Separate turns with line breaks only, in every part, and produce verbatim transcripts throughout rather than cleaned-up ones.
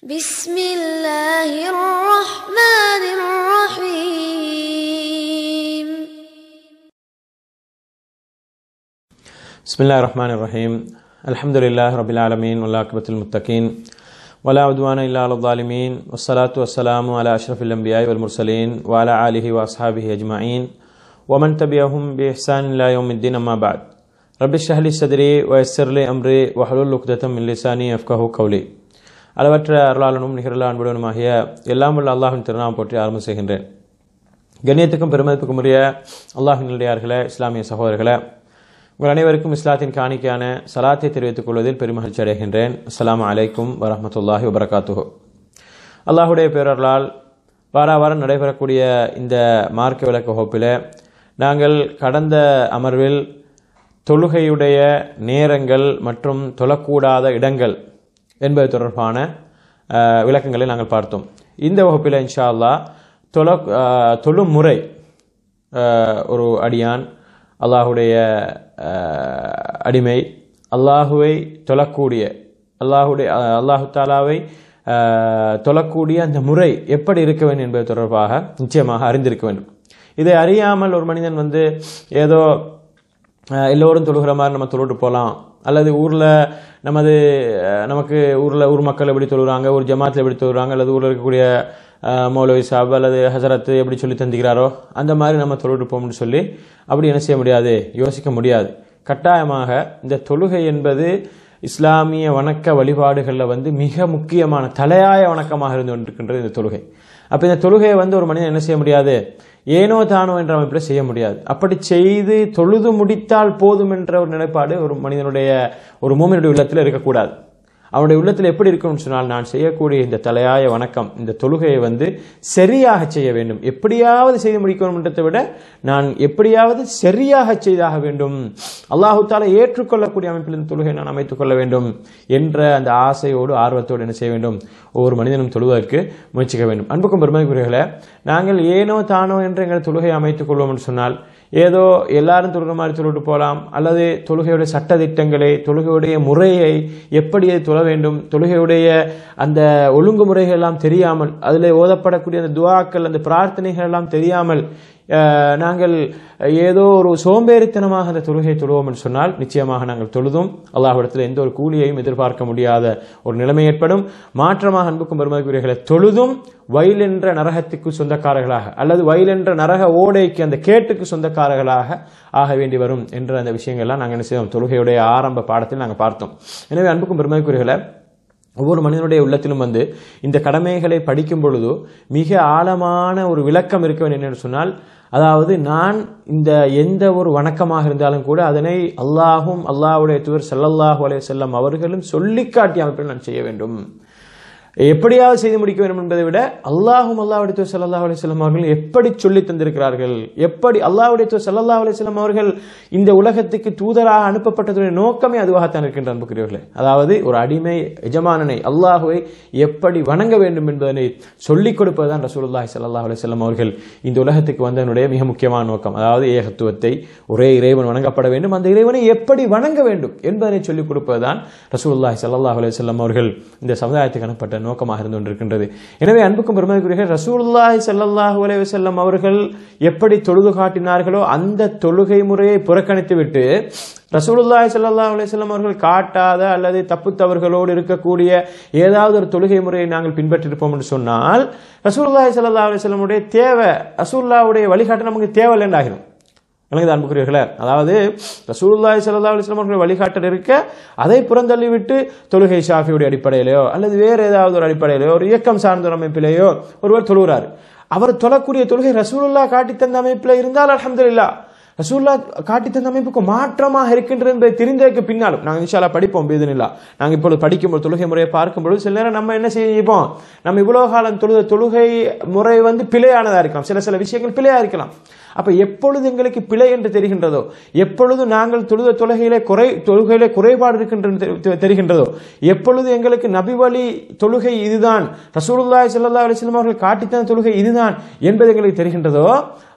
بسم الله الرحمن الرحيم
بسم الله الرحمن الرحيم الحمد لله رب العالمين والعاقبة للمتقين ولا عدوان إلا على الظالمين والصلاة والسلام على أشرف الأنبياء والمرسلين وعلى آله وأصحابه أجمعين ومن تبعهم بإحسان إلى يوم الدين أما بعد رب اشرح لي صدري ويسر لي أمري واحلل عقدة من لساني يفقهوا قولي. அளவற்ற அருளாளனும் நிகரலா அன்புடனுமாகிய எல்லாம் உள்ள அல்லாஹ்வின் திருநாமம் போற்றி ஆரம்பம் செய்கின்றேன். கண்ணியத்துக்கும் பெருமதிப்புக்கும் உரிய அல்லாஹ்வின் நல்லடியார்களே, இஸ்லாமிய சகோதரர்களே, உங்கள் அனைவருக்கும் இஸ்லாத்தின் காணிக்கையான சலாத்தை தெரிவித்துக் கொள்வதில் பெருமகிழ்ச்சி அடைகின்றேன். அஸ்ஸலாமு அலைக்கும் வரஹ்மத்துல்லாஹி வபரகாத்துஹு. அல்லாஹுடைய பேரர்களால் வாராவாரம் நடைபெறக்கூடிய இந்த மார்க்க விளக்க வகுப்பில் நாங்கள் கடந்த அமர்வில் தொழுகையுடைய நேரங்கள் மற்றும் தொழக்கூடாத இடங்கள் என்பது தொடர்பான விளக்கங்களை நாங்கள் பார்த்தோம். இந்த வகுப்பில் இன்ஷா அல்லாஹ் தொழ தொழும் முறை, ஒரு அடியான் அல்லாஹுடைய அடிமை அல்லாஹுவை தொழக்கூடிய அல்லாஹுடைய அல்லாஹு தாலாவை தொழக்கூடிய அந்த முறை எப்படி இருக்க வேண்டும் என்பது தொடர்பாக நிச்சயமாக அறிந்திருக்க வேண்டும். இதை அறியாமல் ஒரு மனிதன் வந்து ஏதோ எல்லோரும் தொழுகிற மாதிரி நம்ம தொழுட்டு போகலாம், அல்லது ஊரில் நமது நமக்கு ஊரில் ஊர் மக்கள் எப்படி தொழுகிறாங்க, ஒரு ஜமாத்தில் எப்படி தொழுகிறாங்க, அல்லது ஊரில் இருக்கக்கூடிய மௌலவி சாப் அல்லது ஹசரத்து எப்படி சொல்லி தந்துக்கிறாரோ அந்த மாதிரி நம்ம தொழுட்டு போகணும்னு சொல்லி அப்படி என்ன செய்ய முடியாது, யோசிக்க முடியாது. கட்டாயமாக இந்த தொழுகை என்பது இஸ்லாமிய வணக்க வழிபாடுகளில் வந்து மிக முக்கியமான தலையாய வணக்கமாக இருந்து கொண்டிருக்கின்றது இந்த தொழுகை. அப்போ இந்த தொழுகையை வந்து ஒரு மனிதன் என்ன செய்ய முடியாது, ஏனோ தானோ என்ற அமைப்பில் செய்ய முடியாது. அப்படி செய்து தொழுது முடித்தால் போதும் என்ற ஒரு நிலைப்பாடு ஒரு மனிதனுடைய ஒரு மூமினுடைய உள்ளத்தில் இருக்கக்கூடாது. அவனுடைய உள்ளத்தில் எப்படி இருக்கணும்னு சொன்னால், நான் செய்யக்கூடிய இந்த தலையாய வணக்கம், இந்த தொழுகையை வந்து சரியாக செய்ய வேண்டும், எப்படியாவது செய்து முடிக்கணும் என்றதை விட நான் எப்படியாவது சரியாக செய்தாக வேண்டும், அல்லாஹு தாலா ஏற்றுக்கொள்ளக்கூடிய அமைப்பில் இந்த தொழுகையை நான் அமைத்துக் கொள்ள வேண்டும் என்ற அந்த ஆசையோடு ஆர்வத்தோடு என்ன செய்ய வேண்டும், ஒவ்வொரு மனிதனும் தொழுவதற்கு முயற்சிக்க வேண்டும். அன்புக்கும் பெருமைக்குரியவர்களே, நாங்கள் ஏனோ தானோ என்று எங்கள் தொழுகையை அமைத்துக் கொள்வோம் என்று சொன்னால் ஏதோ எல்லாரும் தொழுகிற மாதிரி தொழுட்டு போகலாம், அல்லது தொழுகையுடைய சட்ட திட்டங்களை, தொழுகையுடைய முறையை, எப்படி அது தொழ வேண்டும், தொழுகையுடைய அந்த ஒழுங்குமுறைகள் எல்லாம் தெரியாமல், அதில் ஓதப்படக்கூடிய அந்த துஆக்கள், அந்த பிரார்த்தனைகள் எல்லாம் தெரியாமல் நாங்கள் ஏதோ ஒரு சோம்பேறித்தனமாக அந்த தொழுகையை தொழுவோம் என்று சொன்னால் நிச்சயமாக நாங்கள் தொழுதும் அல்லாஹ்விடத்தில் எந்த ஒரு கூலியையும் எதிர்பார்க்க முடியாத ஒரு நிலைமை ஏற்படும். மாற்றமாக அன்புக்கும் பெருமதிக்குரியவர்களை, தொழுதும் வயல் என்ற நரகத்துக்கு சொந்தக்காரர்களாக, அல்லது வயல் என்ற நரக ஓடைக்கு, அந்த கேட்டுக்கு சொந்தக்காரர்களாக ஆக வேண்டி வரும் என்ற அந்த விஷயங்கள்லாம் நாங்கள் என்ன செய்வோம், தொழுகையுடைய ஆரம்ப பாடத்தில் நாங்கள் பார்த்தோம். எனவே அன்புக்கும் பெருமதிக்குரியவர்களை, ஒவ்வொரு மனிதனுடைய உள்ளத்திலும் வந்து இந்த கடமைகளை படிக்கும் பொழுது மிக ஆழமான ஒரு விளக்கம் இருக்க வேண்டும் என்று சொன்னால், அதாவது நான் இந்த எந்த ஒரு வணக்கமாக இருந்தாலும் கூட அதனை அல்லாஹும் அல்லாஹ்வுடைய தூதர் ஸல்லல்லாஹு அலைஹி வஸல்லம் அவர்களும் சொல்லிக்காட்டிய அமைப்பில் நான் செய்ய வேண்டும். எப்படியாவது செய்து முடிக்க வேண்டும் என்பதை விட அல்லாஹும் அல்லாஹ்வுடைய தூதர் ஸல்லல்லாஹு அலைஹி வஸல்லம் அவர்கள் எப்படி சொல்லி தந்திருக்கிறார்கள், எப்படி அல்லாஹ்வுடைய தூதர் ஸல்லல்லாஹு அலைஹி வஸல்லம் அவர்கள் இந்த உலகத்துக்கு தூதராக அனுப்பப்பட்டதுடைய நோக்கமே அதுவாகத்தான் இருக்கின்ற அன்புக்குரியவர்களே. அதாவது ஒரு அடிமை எஜமானனை அல்லாஹுவை எப்படி வணங்க வேண்டும் என்பதனை சொல்லிக் கொடுப்பதுதான் ரசூலுல்லாஹி ஸல்லல்லாஹு அலைஹி வஸல்லம் அவர்கள் இந்த உலகத்துக்கு வந்ததனுடைய மிக முக்கியமான நோக்கம். அதாவது ஏகத்துவத்தை, ஒரே இறைவன் வணங்கப்பட வேண்டும், அந்த இறைவனை எப்படி வணங்க வேண்டும் என்பதனை சொல்லிக் கொடுப்பதுதான் ரசூலுல்லாஹி ஸல்லல்லாஹு அலைஹி வஸல்லம் அவர்கள் இந்த சமுதாயத்துக்கு அனுப்பப்பட்ட நோக்கமாக இருந்து கொண்டிருக்கின்றது. எனவே அன்புக்கும் பெருமதிக்குரிய ரசூலுல்லாஹி ஸல்லல்லாஹு அலைஹி வஸல்லம் அவர்கள் எப்படி தொழுது காட்டினார்களோ அந்த தொழுகை முறையை புறக்கணித்து விட்டு ரசூலுல்லாஹி ஸல்லல்லாஹு அலைஹி வஸல்லம் அவர்கள் காட்டாத அல்லது தப்பு தவறுகளோடு இருக்கக்கூடிய ஏதாவது ஒரு தொழுகை முறையை நாங்கள் பின்பற்றிருப்போம் என்று சொன்னால் ரசூலுல்லாஹி ஸல்லல்லாஹு அலைஹி வஸல்லம் உடைய தேவை, ரசூலுல்லாஹ்வுடைய வழிகாட்டு நமக்கு தேவையில்லை என்றாகிடும். எனக்கு அன்புக்குரியவர்களே, அதாவது ரசூலுல்லாஹி ஸல்லல்லாஹு அலைஹி வஸல்லம் அவர்கள் வழிகாட்டல் இருக்க அதை புறந்தள்ளிவிட்டு தொழுகை ஷாஃபியுடைய அடிப்படையிலேயோ அல்லது வேறு ஏதாவது ஒரு அடிப்படையிலேயோ ஒரு இயக்கம் சார்ந்த ஒரு அமைப்பிலேயோ ஒருவர் தொழுகிறார். அவர் தொழக்கூடிய தொழுகை ரசூலுல்லாஹ் காட்டி தந்த அமைப்பில் இருந்தால் அல்ஹம்துலில்லாஹ், ரசூலுல்லாஹ் காட்டி தந்த அமைப்புக்கு மாற்றமாக இருக்கின்றது என்பதை தெரிந்ததற்கு பின்னாலும் நாங்கள் இன்ஷா அல்லாஹ் படிப்போம். பிஇذنில்லா நாங்கள் இப்பொழுது படிக்கும்போது தொழுகை முறையை பார்க்கும்போது சில நேரம் நம்ம என்ன செய்வோம், நம்ம இவ்வளவு காலம் தொழுத தொழுகை முறை வந்து பிழையானதா இருக்கலாம், சில சில விஷயங்கள் பிழையா இருக்கலாம். அப்ப எப்பொழுது எங்களுக்கு பிழை என்று தெரிகின்றதோ, எப்பொழுது நாங்கள் தொழுத தொழுகையிலே குறை தொழுகையிலே குறைபாடு இருக்கின்ற தெரிகின்றதோ, எப்பொழுது எங்களுக்கு நபி வழி தொழுகை இதுதான், ரசூலுல்லாஹி ஸல்லல்லாஹு அலைஹி வஸல்லம் அவர்கள் காட்டித்தந்த தொழுகை இதுதான் என்பது எங்களுக்கு தெரிகின்றதோ,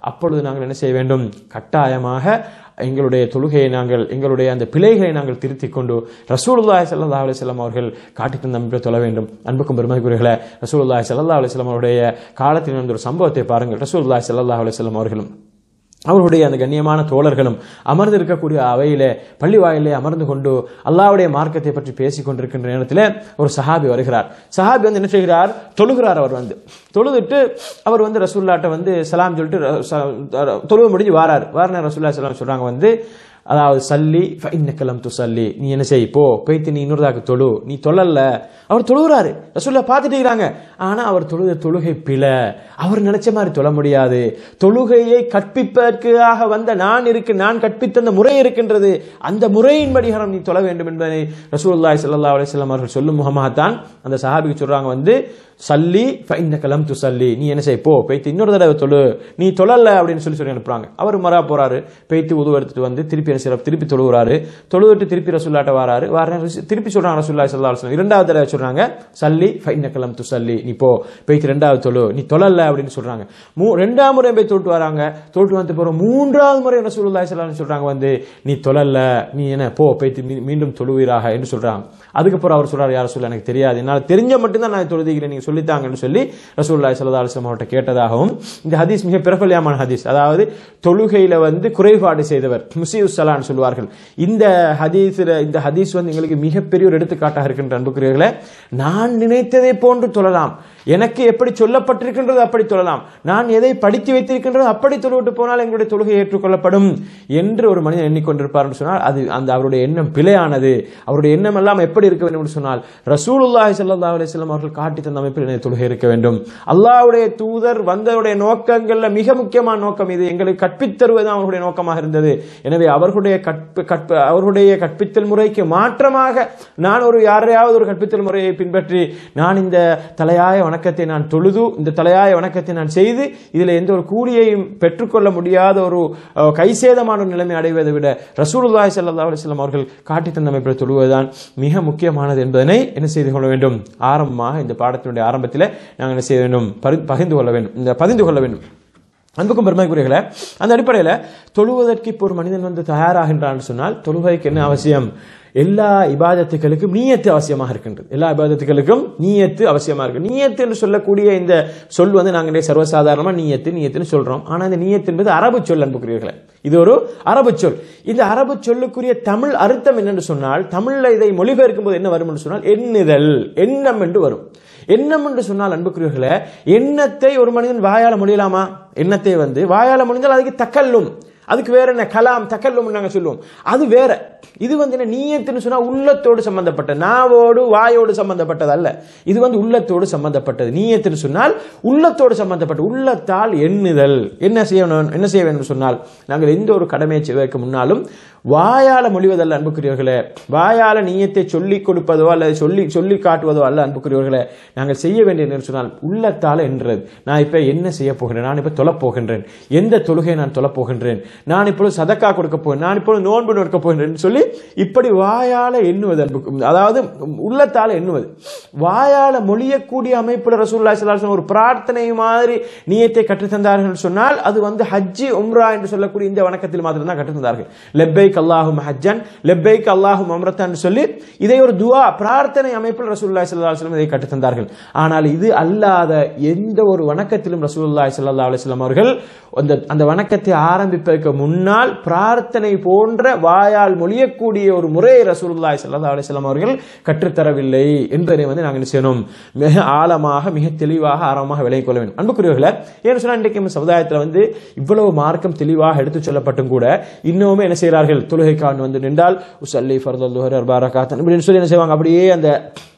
அப்பொழுது நாங்கள் என்ன செய்ய வேண்டும்? கட்டாயமாக எங்களுடைய தொழுகையை நாங்கள் எங்களுடைய அந்த பிழைகளை நாங்கள் திருத்திக் கொண்டு ரசூலுல்லாஹி ஸல்லல்லாஹு அலைஹி வஸல்லம் அவர்கள் காட்டி தந்த முறையில் தொழ வேண்டும். அன்புக்கும் பெருமதிக்குரியவர்களே, ரசூலுல்லாஹி ஸல்லல்லாஹு அலைஹி வஸல்லம் அவருடைய காலத்தில் நடந்த ஒரு சம்பவத்தை பாருங்கள். ரசூலுல்லாஹி ஸல்லல்லாஹு அலைஹி வஸல்லம் அவர்களும் அவருடைய அந்த கண்ணியமான தோழர்களும் அமர்ந்து இருக்கக்கூடிய அவையிலே பள்ளி வாயிலே அமர்ந்து கொண்டு அல்லாஹ்வுடைய மார்க்கத்தை பற்றி பேசிக் கொண்டிருக்கின்ற நேரத்தில் ஒரு சஹாபி வருகிறார். சஹாபி வந்து என்ன செய்கிறார்? தொழுகிறார். அவர் வந்து தொழுதுட்டு அவர் வந்து ரசூலுல்லாஹ்ட்ட வந்து சலாம் சொல்லிட்டு தொழுவு முடிஞ்சு வாரார். வாரன ரசூலுல்லாஹி ஸல்லல்லாஹு அலைஹி வஸல்லம் சொல்றாங்க வந்து, அதாவது சல்லி ஃபஇன்னக லம் துஸல்லி, நீ என்ன செய், போ போய்த்து நீ இன்னொருதாக்கு தொழு, நீ தொழல. அவர் தொழுகிறாரு, ரசூலுல்லாஹ் பார்த்துட்டு இருக்கிறாங்க. ஆனா அவர் தொழுத தொழுகை பிழை, அவர் நினைச்ச மாதிரி தொழ முடியாது. தொழுகையை கற்பிப்பதற்காக வந்த நான் இருக்கு நான் கற்பித்த அந்த முறை இருக்கின்றது, அந்த முறையின்படி நீ தொழ வேண்டும் என்பதை ரசூலுல்லாஹி ஸல்லல்லாஹு அலைஹி வஸல்லம் அவர்கள் சொல்லும் முகமாகத்தான் அந்த சஹாபிக்கு சொல்றாங்க வந்து, சல்லி ஃபஇன்னக லம் துஸல்லி, நீ என்ன செய், போ போய்த்து இன்னொரு தடவை தொழு, நீ தொழல அப்படின்னு சொல்லி சொல்லி அனுப்புறாங்க. அவர் மரா போறாரு, போய்த்து உது எடுத்துட்டு வந்து திருப்பி திருப்பி தொழுகிறாரு. தொழுவிட்டு திருப்பி ரசூலுல்லாஹ்ட்ட வராரு. வார திருப்பி சொல்றாங்க ரசூலுல்லாஹி ஸல்லல்லாஹு அலைஹி வஸல்லம் இரண்டாவது தடவை சொல்றாங்க, சல்லி ஃபஇன்னக லம் துஸல்லி, நீ போ போய்த்து இரண்டாவது தொழு, நீ தொழல அப்படின்னு சொல்றாங்க. ரெண்டாம் முறை போய் தொட்டு வராங்க. தொட்டு வந்து போறோம் மூன்றாவது முறை ரசூலுல்லாஹி ஸல்லல்லாஹு அலைஹி வஸல்லம் சொல்றாங்க வந்து, நீ தொழல, நீ என்ன போ போய்த்து மீண்டும் தொழுவீராக என்று சொல்றாங்க. அதுக்கப்புறம் அவர் சொல்றாரு, யார் ரசூலுல்லாஹ் எனக்கு தெரியாது, என்னால் தெரிஞ்ச மட்டும்தான் நான் தொழுதுகிறேன், நீங்க சொல்லித்தாங்கன்னு சொல்லி ரசூலுல்லாஹி ஸல்லல்லாஹு அலைஹி வஸல்லம் அவர்கிட்ட கேட்டதாகவும் இந்த ஹதீஸ் மிக பிரபல்யமான ஹதீஸ். அதாவது தொழுகையில வந்து குறைபாடு செய்தவர் முஸீஉஸ் ஸலான்னு சொல்வார்கள். இந்த ஹதீஸ்ல இந்த ஹதீஸ் வந்து எங்களுக்கு மிகப்பெரிய ஒரு எடுத்துக்காட்டாக இருக்கின்ற அன்புக்குரியவர்களே, நான் நினைத்ததை போன்று தொழலாம், எனக்கு எப்படி சொல்லப்பட்டிருக்கின்றது அப்படி தொழலாம், நான் எதை படித்து வைத்திருக்கின்றது அப்படி தொழுவிட்டு போனால் எங்களுடைய தொழுகை ஏற்றுக்கொள்ளப்படும் என்று ஒரு மனிதன் எண்ணிக்கொண்டிருப்பார் என்று சொன்னால் அது அந்த அவருடைய எண்ணம் பிழையானது. அவருடைய எண்ணம் எல்லாம் எப்படி இருக்க வேண்டும் என்று சொன்னால், ரசூலுல்லாஹி ஸல்லல்லாஹு அலைஹி வஸல்லம் அவர்கள் காட்டி தந்த அமைப்பில் தொழுகை இருக்க வேண்டும். அல்லாஹ்வுடைய தூதர் வந்தவருடைய நோக்கங்கள்ல மிக முக்கியமான நோக்கம் இது, எங்களுக்கு கற்பித்தருவதுதான் அவருடைய நோக்கமாக இருந்தது. எனவே அவர்களுடைய கற்ப அவர்களுடைய கற்பித்தல் முறைக்கு மாற்றமாக நான் ஒரு யாரையாவது ஒரு கற்பித்தல் முறையை பின்பற்றி நான் இந்த தலையாய வணக்கத்தை நான் தொழுது இந்த தலையாய வணக்கத்தை நான் செய்து இதில் எந்த ஒரு கூலியையும் பெற்றுக்கொள்ள முடியாத ஒரு கைசேதமான ஒரு நிலைமை அடைவதை விட ரசூலுல்லாஹி ஸல்லல்லாஹு அலைஹி வஸல்லம் அவர்கள் காட்டி தந்த அமைப்பில் தொழுவதுதான் மிக முக்கியமானது என்பதனை என்ன செய்து கொள்ள வேண்டும்? ஆரம்பமாக இந்த பாடத்தினுடைய ஆரம்பத்தில் நாங்கள் என்ன செய்ய வேண்டும்? பகிர்ந்து கொள்ள வேண்டும், இந்த பதிந்து கொள்ள வேண்டும். அன்புக்கும் பெருமைக்குரியவர்களே, அந்த அடிப்படையில் தொழுவதற்கு இப்போ ஒரு மனிதன் வந்து தயாராகின்றான்னு சொன்னால் தொழுகைக்கு என்ன அவசியம்? எல்லா இபாதத்துகளுக்கும் நீயத்து அவசியமாக இருக்கின்றது. எல்லா இபாதத்துகளுக்கும் நீயத்து அவசியமாக இருக்கு. நீயத்து என்று சொல்லக்கூடிய இந்த சொல் வந்து நாங்கள் சர்வசாதாரணமாக நீயத்து நீயத்துன்னு சொல்றோம். ஆனால் இந்த நீயத்து என்பது அரபு சொல் அன்புக்குரியவர்களே, இது ஒரு அரபு சொல். இந்த அரபு சொல்லுக்குரிய தமிழ் அர்த்தம் என்னென்று சொன்னால், தமிழ்ல இதை மொழிபெயர்க்கும் போது என்ன வரும் என்று சொன்னால் எண்ணுதல், எண்ணம் என்று வரும். எண்ணம் என்று சொன்னால் அன்புக்குரியவர்களே, எண்ணத்தை ஒரு மனிதன் வாயால மொழியலாமா? எண்ணத்தை வந்து வாயால மொழிந்தால் அதுக்கு தக்கல்லும், அதுக்கு வேற என்ன கலாம் தக்கல்லும் நாங்க சொல்லுவோம், அது வேற. இது வந்து என்ன நீயத்துன்னு சொன்னா உள்ளத்தோடு சம்பந்தப்பட்ட, நாவோடு வாயோடு சம்பந்தப்பட்டது அல்ல, இது வந்து உள்ளத்தோடு சம்பந்தப்பட்டது. நீயத்துன்னு சொன்னால் உள்ளத்தோடு சம்பந்தப்பட்ட, உள்ளத்தால் எண்ணுதல். என்ன செய்யணும் என்ன செய்ய வேண்டும் சொன்னால், நாங்கள் எந்த ஒரு கடமையை செய்வதற்கு முன்னாலும் வாயால மொழிவதல்ல அன்புக்குரியவர்களே, வாயால நீயத்தை சொல்லிக் கொடுப்பதோ அல்லது சொல்லி சொல்லி காட்டுவதோ அல்ல அன்புக்குரியவர்களே. நாங்கள் செய்ய வேண்டிய என்ன சொன்னால் உள்ளத்தால என்றது. நான் இப்ப என்ன செய்ய போகின்றேன், நான் இப்ப தொழப் போகின்றேன், எந்த தொழுகை நான் தொழப் போகின்றேன், நான் இப்பொழுது சதக்கா கொடுக்க போகிறேன், நான் இப்பொழுது நோன்பு நோக்க போகின்றேன் சொல்லி இப்படி வாயால எண்ணுவது அன்பு, அதாவது உள்ளத்தால எண்ணுவது. வாயால மொழியக்கூடிய அமைப்புல ரசூலுல்லாஹி ஸல்லல்லாஹு அலைஹி வஸல்லம் ஒரு பிரார்த்தனை மாதிரி நீயத்தை கற்றுத்தந்தார்கள் சொன்னால் அது வந்து ஹஜ்ஜி உம்ரா என்று சொல்லக்கூடிய இந்த வணக்கத்தில் மாத்திரம் தான் கற்றுத்தந்தார்கள். லெப்பைக் அல்லாஹும்ம ஹஜ்ஜன் லெப்பைக் அல்லாஹும்ம உம்ரத்தன் சொல்லி இதை ஒரு துஆ பிரார்த்தனை அமைப்பில் ரசூலுல்லாஹி ஸல்லல்லாஹு அலைஹி வஸல்லம் இதை கற்றுத்தந்தார்கள். ஆனால் இது அல்லாத எந்த ஒரு வணக்கத்திலும் ரசூலுல்லாஹி ஸல்லல்லாஹு அலைஹி வஸல்லம் அவர்கள் அந்த அந்த வணக்கத்தை ஆரம்பிப்பதற்கு முன்னால் பிரார்த்தனை போன்ற வாயால் மொழியக்கூடிய ஒரு முறையை ரசூலுல்லாஹி ஸல்லல்லாஹு அலைஹி வஸல்லம் அவர்கள் கற்றுத்தரவில்லை என்பதை வந்து நாங்கள் செய்யணும் மிக ஆழமாக மிக தெளிவாக ஆழமாக விளங்கிக் கொள்ள வேண்டும் அன்புக்குரியவர்களே. ஏன்னு சொன்னா இன்றைக்கு நம்ம சமுதாயத்தில் வந்து இவ்வளவு மார்க்கம் தெளிவாக எடுத்து சொல்லப்பட்டும் கூட இன்னுமே என்ன செய்கிறார்கள், தொழுகைக்கான் வந்து நின்றால் உஸல்லி ஃபர்தல் லுஹர் அர்பா ரகாத் அப்படின்னு சொல்லி என்ன செய்வாங்க, அப்படியே அந்த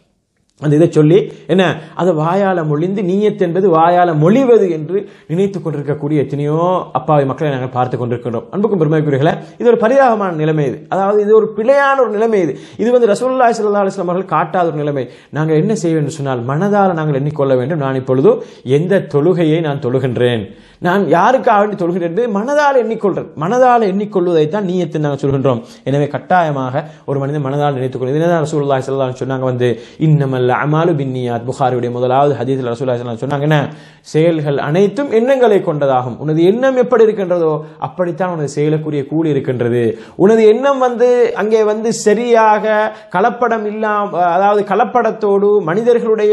அந்த இதை சொல்லி என்ன அதை வாயால மொழிந்து நீயத் என்பது வாயால மொழிவது என்று நினைத்துக் கொண்டிருக்கக்கூடிய எத்தனையோ அப்பாவி மக்களை நாங்கள் பார்த்துக் கொண்டிருக்கின்றோம். அன்புக்கும் பெருமைக்குரியவர்களே, இது ஒரு பரிதாபமான நிலைமை, இது அதாவது இது ஒரு பிழையான ஒரு நிலைமை, இது இது வந்து ரசூலுல்லாஹி ஸல்லல்லாஹு அலைஹி வஸல்லம் அவர்கள் காட்டாத ஒரு நிலைமை. நாங்கள் என்ன செய்ய வேண்டும் சொன்னால் மனதால் நாங்கள் எண்ணிக்கொள்ள வேண்டும், நான் இப்பொழுது எந்த தொழுகையை நான் தொழுகின்றேன், நான் யாருக்காக வேண்டி தொழுகின்றேன் மனதால் எண்ணிக்கொள்றேன். மனதால் எண்ணிக்கொள்வதைத்தான் நீயத்தை நாங்கள் சொல்கின்றோம். எனவே கட்டாயமாக ஒரு மனிதன் மனதால் நினைத்துக் கொள்வது. ரசூலுல்லாஹி ஸல்லல்லாஹு அலைஹி வஸல்லம் சொன்னாங்க வந்து இன்னமல் இன்னமல் அமாலு பின்னியாத். புகாரியுடைய முதலாவது ஹதீஸில் ரசூலுல்லாஹி ஸல்லல்லாஹு அலைஹி வஸல்லம் சொன்னாங்க, என்ன, செயல்கள் அனைத்தும் எண்ணங்களை கொண்டதாகும். உனது எண்ணம் எப்படி இருக்கின்றதோ அப்படித்தான் உனது செயலுக்குரிய கூலி இருக்கின்றது. உனது எண்ணம் வந்து அங்கே வந்து சரியாக கலப்படம் இல்லாம, அதாவது கலப்படத்தோடு மனிதர்களுடைய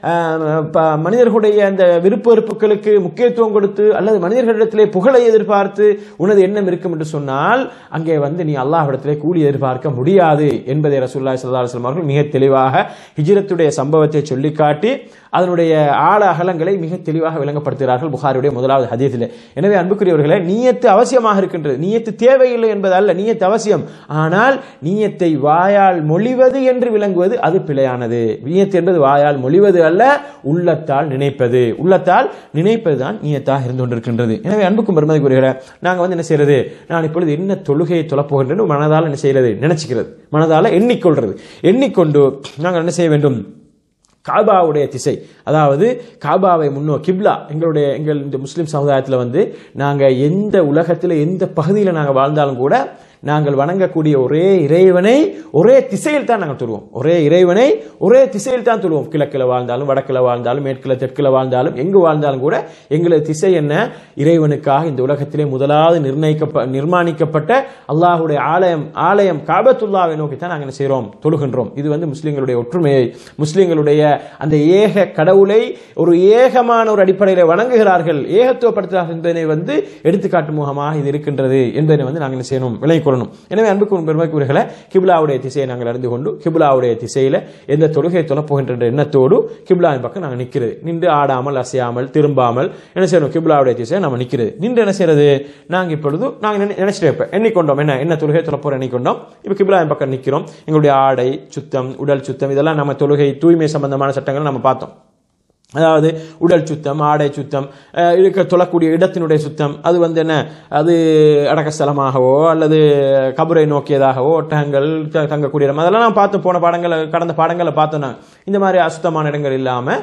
மனிதர்களுடைய அந்த விருப்ப வெறுப்புகளுக்கு முக்கியத்துவம் கொடுத்து அல்லது மனிதர்களிடத்திலே புகழை எதிர்பார்த்து உனது எண்ணம் இருக்கும் என்று சொன்னால் அங்கே வந்து நீ அல்லாஹ்விடத்திலே கூலி எதிர்பார்க்க முடியாது என்பதை ரசூலுல்லாஹி ஸல்லல்லாஹு அலைஹி வஸல்லம் அவர்கள் மிக தெளிவாக ஹிஜ்ரத்துடைய சம்பவத்தை சொல்லிக்காட்டி அதனுடைய ஆழ அகலங்களை மிக தெளிவாக விளங்கப்படுத்துகிறார்கள் புகாரியுடைய முதலாவது ஹதீஸில். எனவே அன்புக்குரியவர்களே, நீயத்து அவசியமாக இருக்கின்றது. நீயத்து தேவையில்லை என்பது அல்ல, நீயத்து அவசியம். ஆனால் நீயத்தை வாயால் மொழிவது என்று விளங்குவது அது பிழையானது. நீயத்து என்பது வாயால் மொழிவது அல்ல, உள்ளத்தால் நினைப்பது. உள்ளத்தால் நினைப்பது தான் நீயத்தாக இருந்து கொண்டிருக்கின்றது. எனவே அன்புக்கும் பெருமதிக்குரியவர்களே, நாங்கள் வந்து என்ன செய்யறது, நான் இப்பொழுது என்ன தொழுகையை தொழப்போகின்றேன் மனதால் என்ன செய்யறது, நினைச்சுக்கிறது, மனதால் எண்ணிக்கொள்றது. எண்ணிக்கொண்டு நாங்கள் என்ன செய்ய வேண்டும், காபாவுடைய திசை, அதாவது காபாவை முன்னோ கிப்லா. எங்களுடைய எங்கள் இந்த முஸ்லிம் சமுதாயத்தில் வந்து நாங்கள் எந்த உலகத்தில் எந்த பகுதியில் நாங்கள் வாழ்ந்தாலும் கூட நாங்கள் வணங்கக்கூடிய ஒரே இறைவனை ஒரே திசையில் தான் நாங்கள் தொழுவோம். ஒரே இறைவனை ஒரே திசையில் தான் தொழுவோம். கிழக்கில் வாழ்ந்தாலும் வடக்கில் வாழ்ந்தாலும் மேற்கில் தெற்கில் வாழ்ந்தாலும் எங்கு வாழ்ந்தாலும் கூட எங்களது திசை என்ன, இறைவனுக்காக இந்த உலகத்திலே முதலாவது நிர்ணயிக்க நிர்மாணிக்கப்பட்ட அல்லாஹுடைய ஆலயம் ஆலயம் காபத்துல்லாவை நோக்கித்தான் நாங்கள் என்ன செய்கிறோம், தொழுகின்றோம். இது வந்து முஸ்லிம்களுடைய ஒற்றுமையை, முஸ்லிம்களுடைய அந்த ஏக கடவுளை ஒரு ஏகமான ஒரு அடிப்படையில் வணங்குகிறார்கள், ஏகத்துவப்படுத்துகிறார்கள் என்பதனை வந்து எடுத்துக்காட்டு முகமாக இது இருக்கின்றது என்பதனை வந்து நாங்கள் என்ன செய்யணும், விளங்கிக் கொள்ளணும். எனவே அன்புக்கும் பெருமைக்குரியவர்களே, கிப்லாவுடைய திசையை நாங்கள் அறிந்து கொண்டு கிப்லாவுடைய திசையில எந்த தொழுகை தொழப்போகின்ற எண்ணத்தோடு கிப்லாவின் பக்கம் நாங்கள் நிற்கிறது, நின்று ஆடாமல் அசையாமல் திரும்பாமல் என்ன செய்யணும், கிப்லாவுடைய திசையை நம்ம நிற்கிறது. நின்று என்ன செய்யறது, நாங்கள் இப்பொழுது நாங்கள் நினைச்சிட்டு இருப்போம், எண்ணிக்கொண்டோம், என்ன என்ன தொழுகை தொழப்போற எண்ணிக்கொண்டோம். இப்போ கிப்லாவின் பக்கம் நிற்கிறோம். எங்களுடைய ஆடை சுத்தம், உடல் சுத்தம், இதெல்லாம் நம்ம தொழுகை தூய்மை சம்பந்தமான சட்டங்கள் நம்ம பார்த்தோம். அதாவது உடல் சுத்தம், ஆடை சுத்தம், இருக்க தொழக்கூடிய இடத்தினுடைய சுத்தம், அது வந்து என்ன, அது அடக்கஸ்தலமாகவோ அல்லது கபரை நோக்கியதாகவோ ஒட்டகங்கள் தங்கக்கூடிய இடம், அதெல்லாம் நான் பார்த்து போன பாடங்களை கடந்த பாடங்களை பார்த்தோம். இந்த மாதிரி அசுத்தமான இடங்கள் இல்லாமல்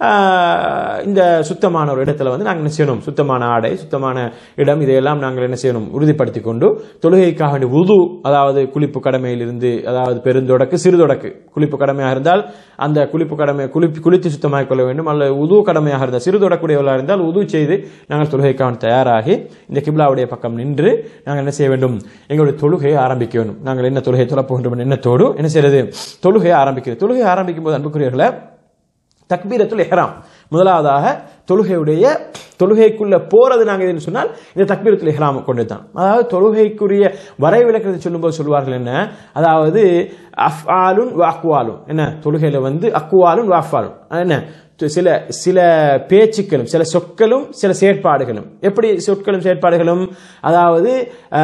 இந்த சுத்தமான ஒரு இடத்துல வந்து நாங்கள் என்ன செய்யணும், சுத்தமான ஆடை, சுத்தமான இடம், இதையெல்லாம் நாங்கள் என்ன செய்யணும், உறுதிப்படுத்தி கொண்டு தொழுகைக்காக வேண்டிய உது, அதாவது குளிப்பு கடமையிலிருந்து, அதாவது பெருந்தொடக்கு சிறுதொடக்கு, குளிப்பு கடமையாக இருந்தால் அந்த குளிப்பு கடமை குளிப்பு குளித்து சுத்தமாக கொள்ள வேண்டும், அல்லது உது கடமையாக இருந்தால் சிறுதொடக்கூடியவர்களாக இருந்தால் உது செய்து நாங்கள் தொழுகைக்காக தயாராகி இந்த கிப்லாவுடைய பக்கம் நின்று நாங்கள் என்ன செய்ய வேண்டும், எங்களுடைய தொழுகையை ஆரம்பிக்க வேண்டும். நாங்கள் என்ன தொழுகை தொழப்போகின்றோம் எண்ணத்தோடு என்ன செய்யறது, தொழுகையை ஆரம்பிக்கிறது. தொழுகையை ஆரம்பிக்கும் போது அன்புக்குரியவர்களே, தக்பீரத்துல் இஹ்ராம் முதலாவதாக தொழுகையுடைய தொழுகைக்குள்ள போறது நாங்கள் எதுன்னு சொன்னால் இந்த தக்பீரத்துல் இஹ்ராம் கொண்டு தான். அதாவது தொழுகைக்குரிய வரைவிலக்கணத்தை சொல்லும்போது சொல்வார்கள் என்ன, அதாவது அஃஆலுன் வ அக்வாலுன், என்ன தொழுகையில வந்து அக்வாலுன் வ அஃஆலுன், என்ன சில சில பேச்சுக்களும் சில சொற்களும் சில செயற்பாடுகளும். எப்படி சொற்களும் செயற்பாடுகளும், அதாவது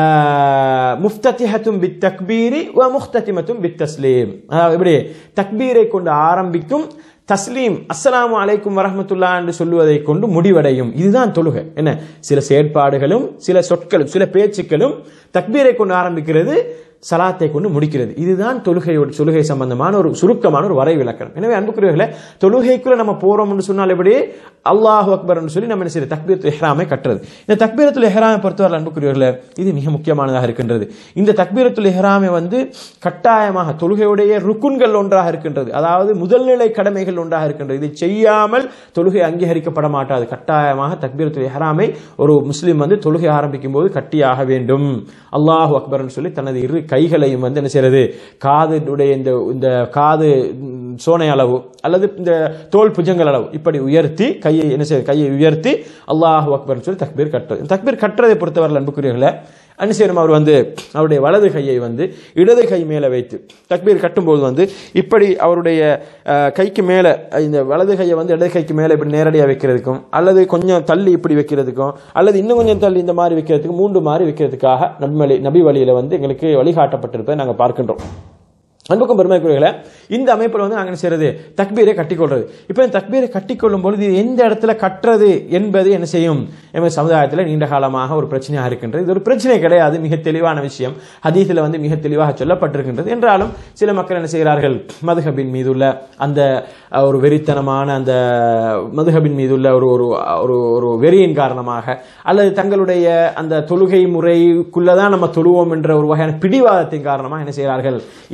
முஃப்தத்திஹத்தும் பித் தக்பீரி வ முஃப்தத்திமத்தும் பித் தஸ்லீம், அதாவது எப்படி தக்பீரை கொண்டு ஆரம்பிக்கும், தஸ்லீம் அஸ்ஸலாமு அலைக்கும் வரஹ்மத்துல்லாஹ் என்று சொல்லுவதை கொண்டு முடிவடையும். இதுதான் தொழுகை. என்ன, சில செயற்பாடுகளும் சில சொற்களும் சில பேச்சுக்களும் தக்பீரை கொண்டு ஆரம்பிக்கிறது, சலாத்தை கொண்டு முடிக்கிறது. இதுதான் தொழுகையோட தொழுகை சம்பந்தமான ஒரு சுருக்கமான ஒரு வரை விளக்கம். எனவே அன்புக்குரியவர்களே, தொழுகைக்குள்ள நம்ம போறோம் என்று சொன்னால் எப்படி அல்லாஹு அக்பர் என்று சொல்லி நம்ம என்ன செய்யறது, தக்பீரத்துல் இஹ்ராமை கட்டுறது. இந்த தக்பீரத்துல் இஹ்ராமை பொறுத்தவரை அன்புக்குரியவர்களே, இது மிக முக்கியமானதாக இருக்கின்றது. இந்த தக்பீரத்துல் இஹ்ராமை வந்து கட்டாயமாக தொழுகையுடைய ருக்குன்கள் ஒன்றாக இருக்கின்றது, அதாவது முதல்நிலை கடமைகள் ஒன்றாக இருக்கின்றது. இதை செய்யாமல் தொழுகை அங்கீகரிக்கப்பட மாட்டாது. கட்டாயமாக தக்பீரத்துல் இஹ்ராமை ஒரு முஸ்லிம் வந்து தொழுகை ஆரம்பிக்கும் போது கட்டியாக வேண்டும். அல்லாஹு அக்பர் என்று சொல்லி தனது இரு கைகளையும் வந்து என்ன செய்யறது, காதுடைய இந்த இந்த காது சோனை அளவு அல்லது இந்த தோல் புஜங்கள் அளவு இப்படி உயர்த்தி கையை என்ன செய்ய கையை உயர்த்தி அல்லாஹு அக்பர் சொல்லி தக்பீர் கட்டுறது. தக்பீர் கட்டுறதை பொறுத்தவரை அன்புக்குரியவர்களே, அனுசரிம் அவர் வந்து அவருடைய வலது கையை வந்து இடது கை மேலே வைத்து தக்பீர் கட்டும்போது வந்து இப்படி அவருடைய கைக்கு மேலே இந்த வலது கையை வந்து இடது கைக்கு மேலே இப்படி நேரடியாக வைக்கிறதுக்கும் அல்லது கொஞ்சம் தள்ளி இப்படி வைக்கிறதுக்கும் அல்லது இன்னும் கொஞ்சம் தள்ளி இந்த மாதிரி வைக்கிறதுக்கும் மூன்று மாதிரி வைக்கிறதுக்காக நபி நபி வழியில வந்து எங்களுக்கு வழிகாட்டப்பட்டிருப்பதை நாங்கள் பார்க்கின்றோம். அன்புக்கும் பெருமைக்குரியவர்களே, இந்த அமைப்பில் வந்து நாங்கள் என்ன செய்யறது, தக்பீரை கட்டிக்கொள்றது. இப்போ இந்த தக்பீரை கட்டிக்கொள்ளும் பொழுது இது எந்த இடத்துல கட்டுறது என்பது என்ன செய்யும், எங்கள் சமுதாயத்தில் நீண்ட காலமாக ஒரு பிரச்சனையாக இருக்கின்றது. இது ஒரு பிரச்சனை கிடையாது, மிக தெளிவான விஷயம், ஹதீஸில் வந்து மிக தெளிவாக சொல்லப்பட்டிருக்கின்றது. என்றாலும் சில மக்கள் என்ன செய்கிறார்கள், மதுஹபின் மீதுள்ள அந்த ஒரு வெறித்தனமான அந்த மதுஹபின் மீதுள்ள ஒரு ஒரு ஒரு வெறியின் காரணமாக அல்லது தங்களுடைய அந்த தொழுகை முறைக்குள்ளதான் நம்ம தொழுவோம் என்ற ஒரு வகையான பிடிவாதத்தின் காரணமாக என்ன செய்கிறார்கள், இந்த ரசூல்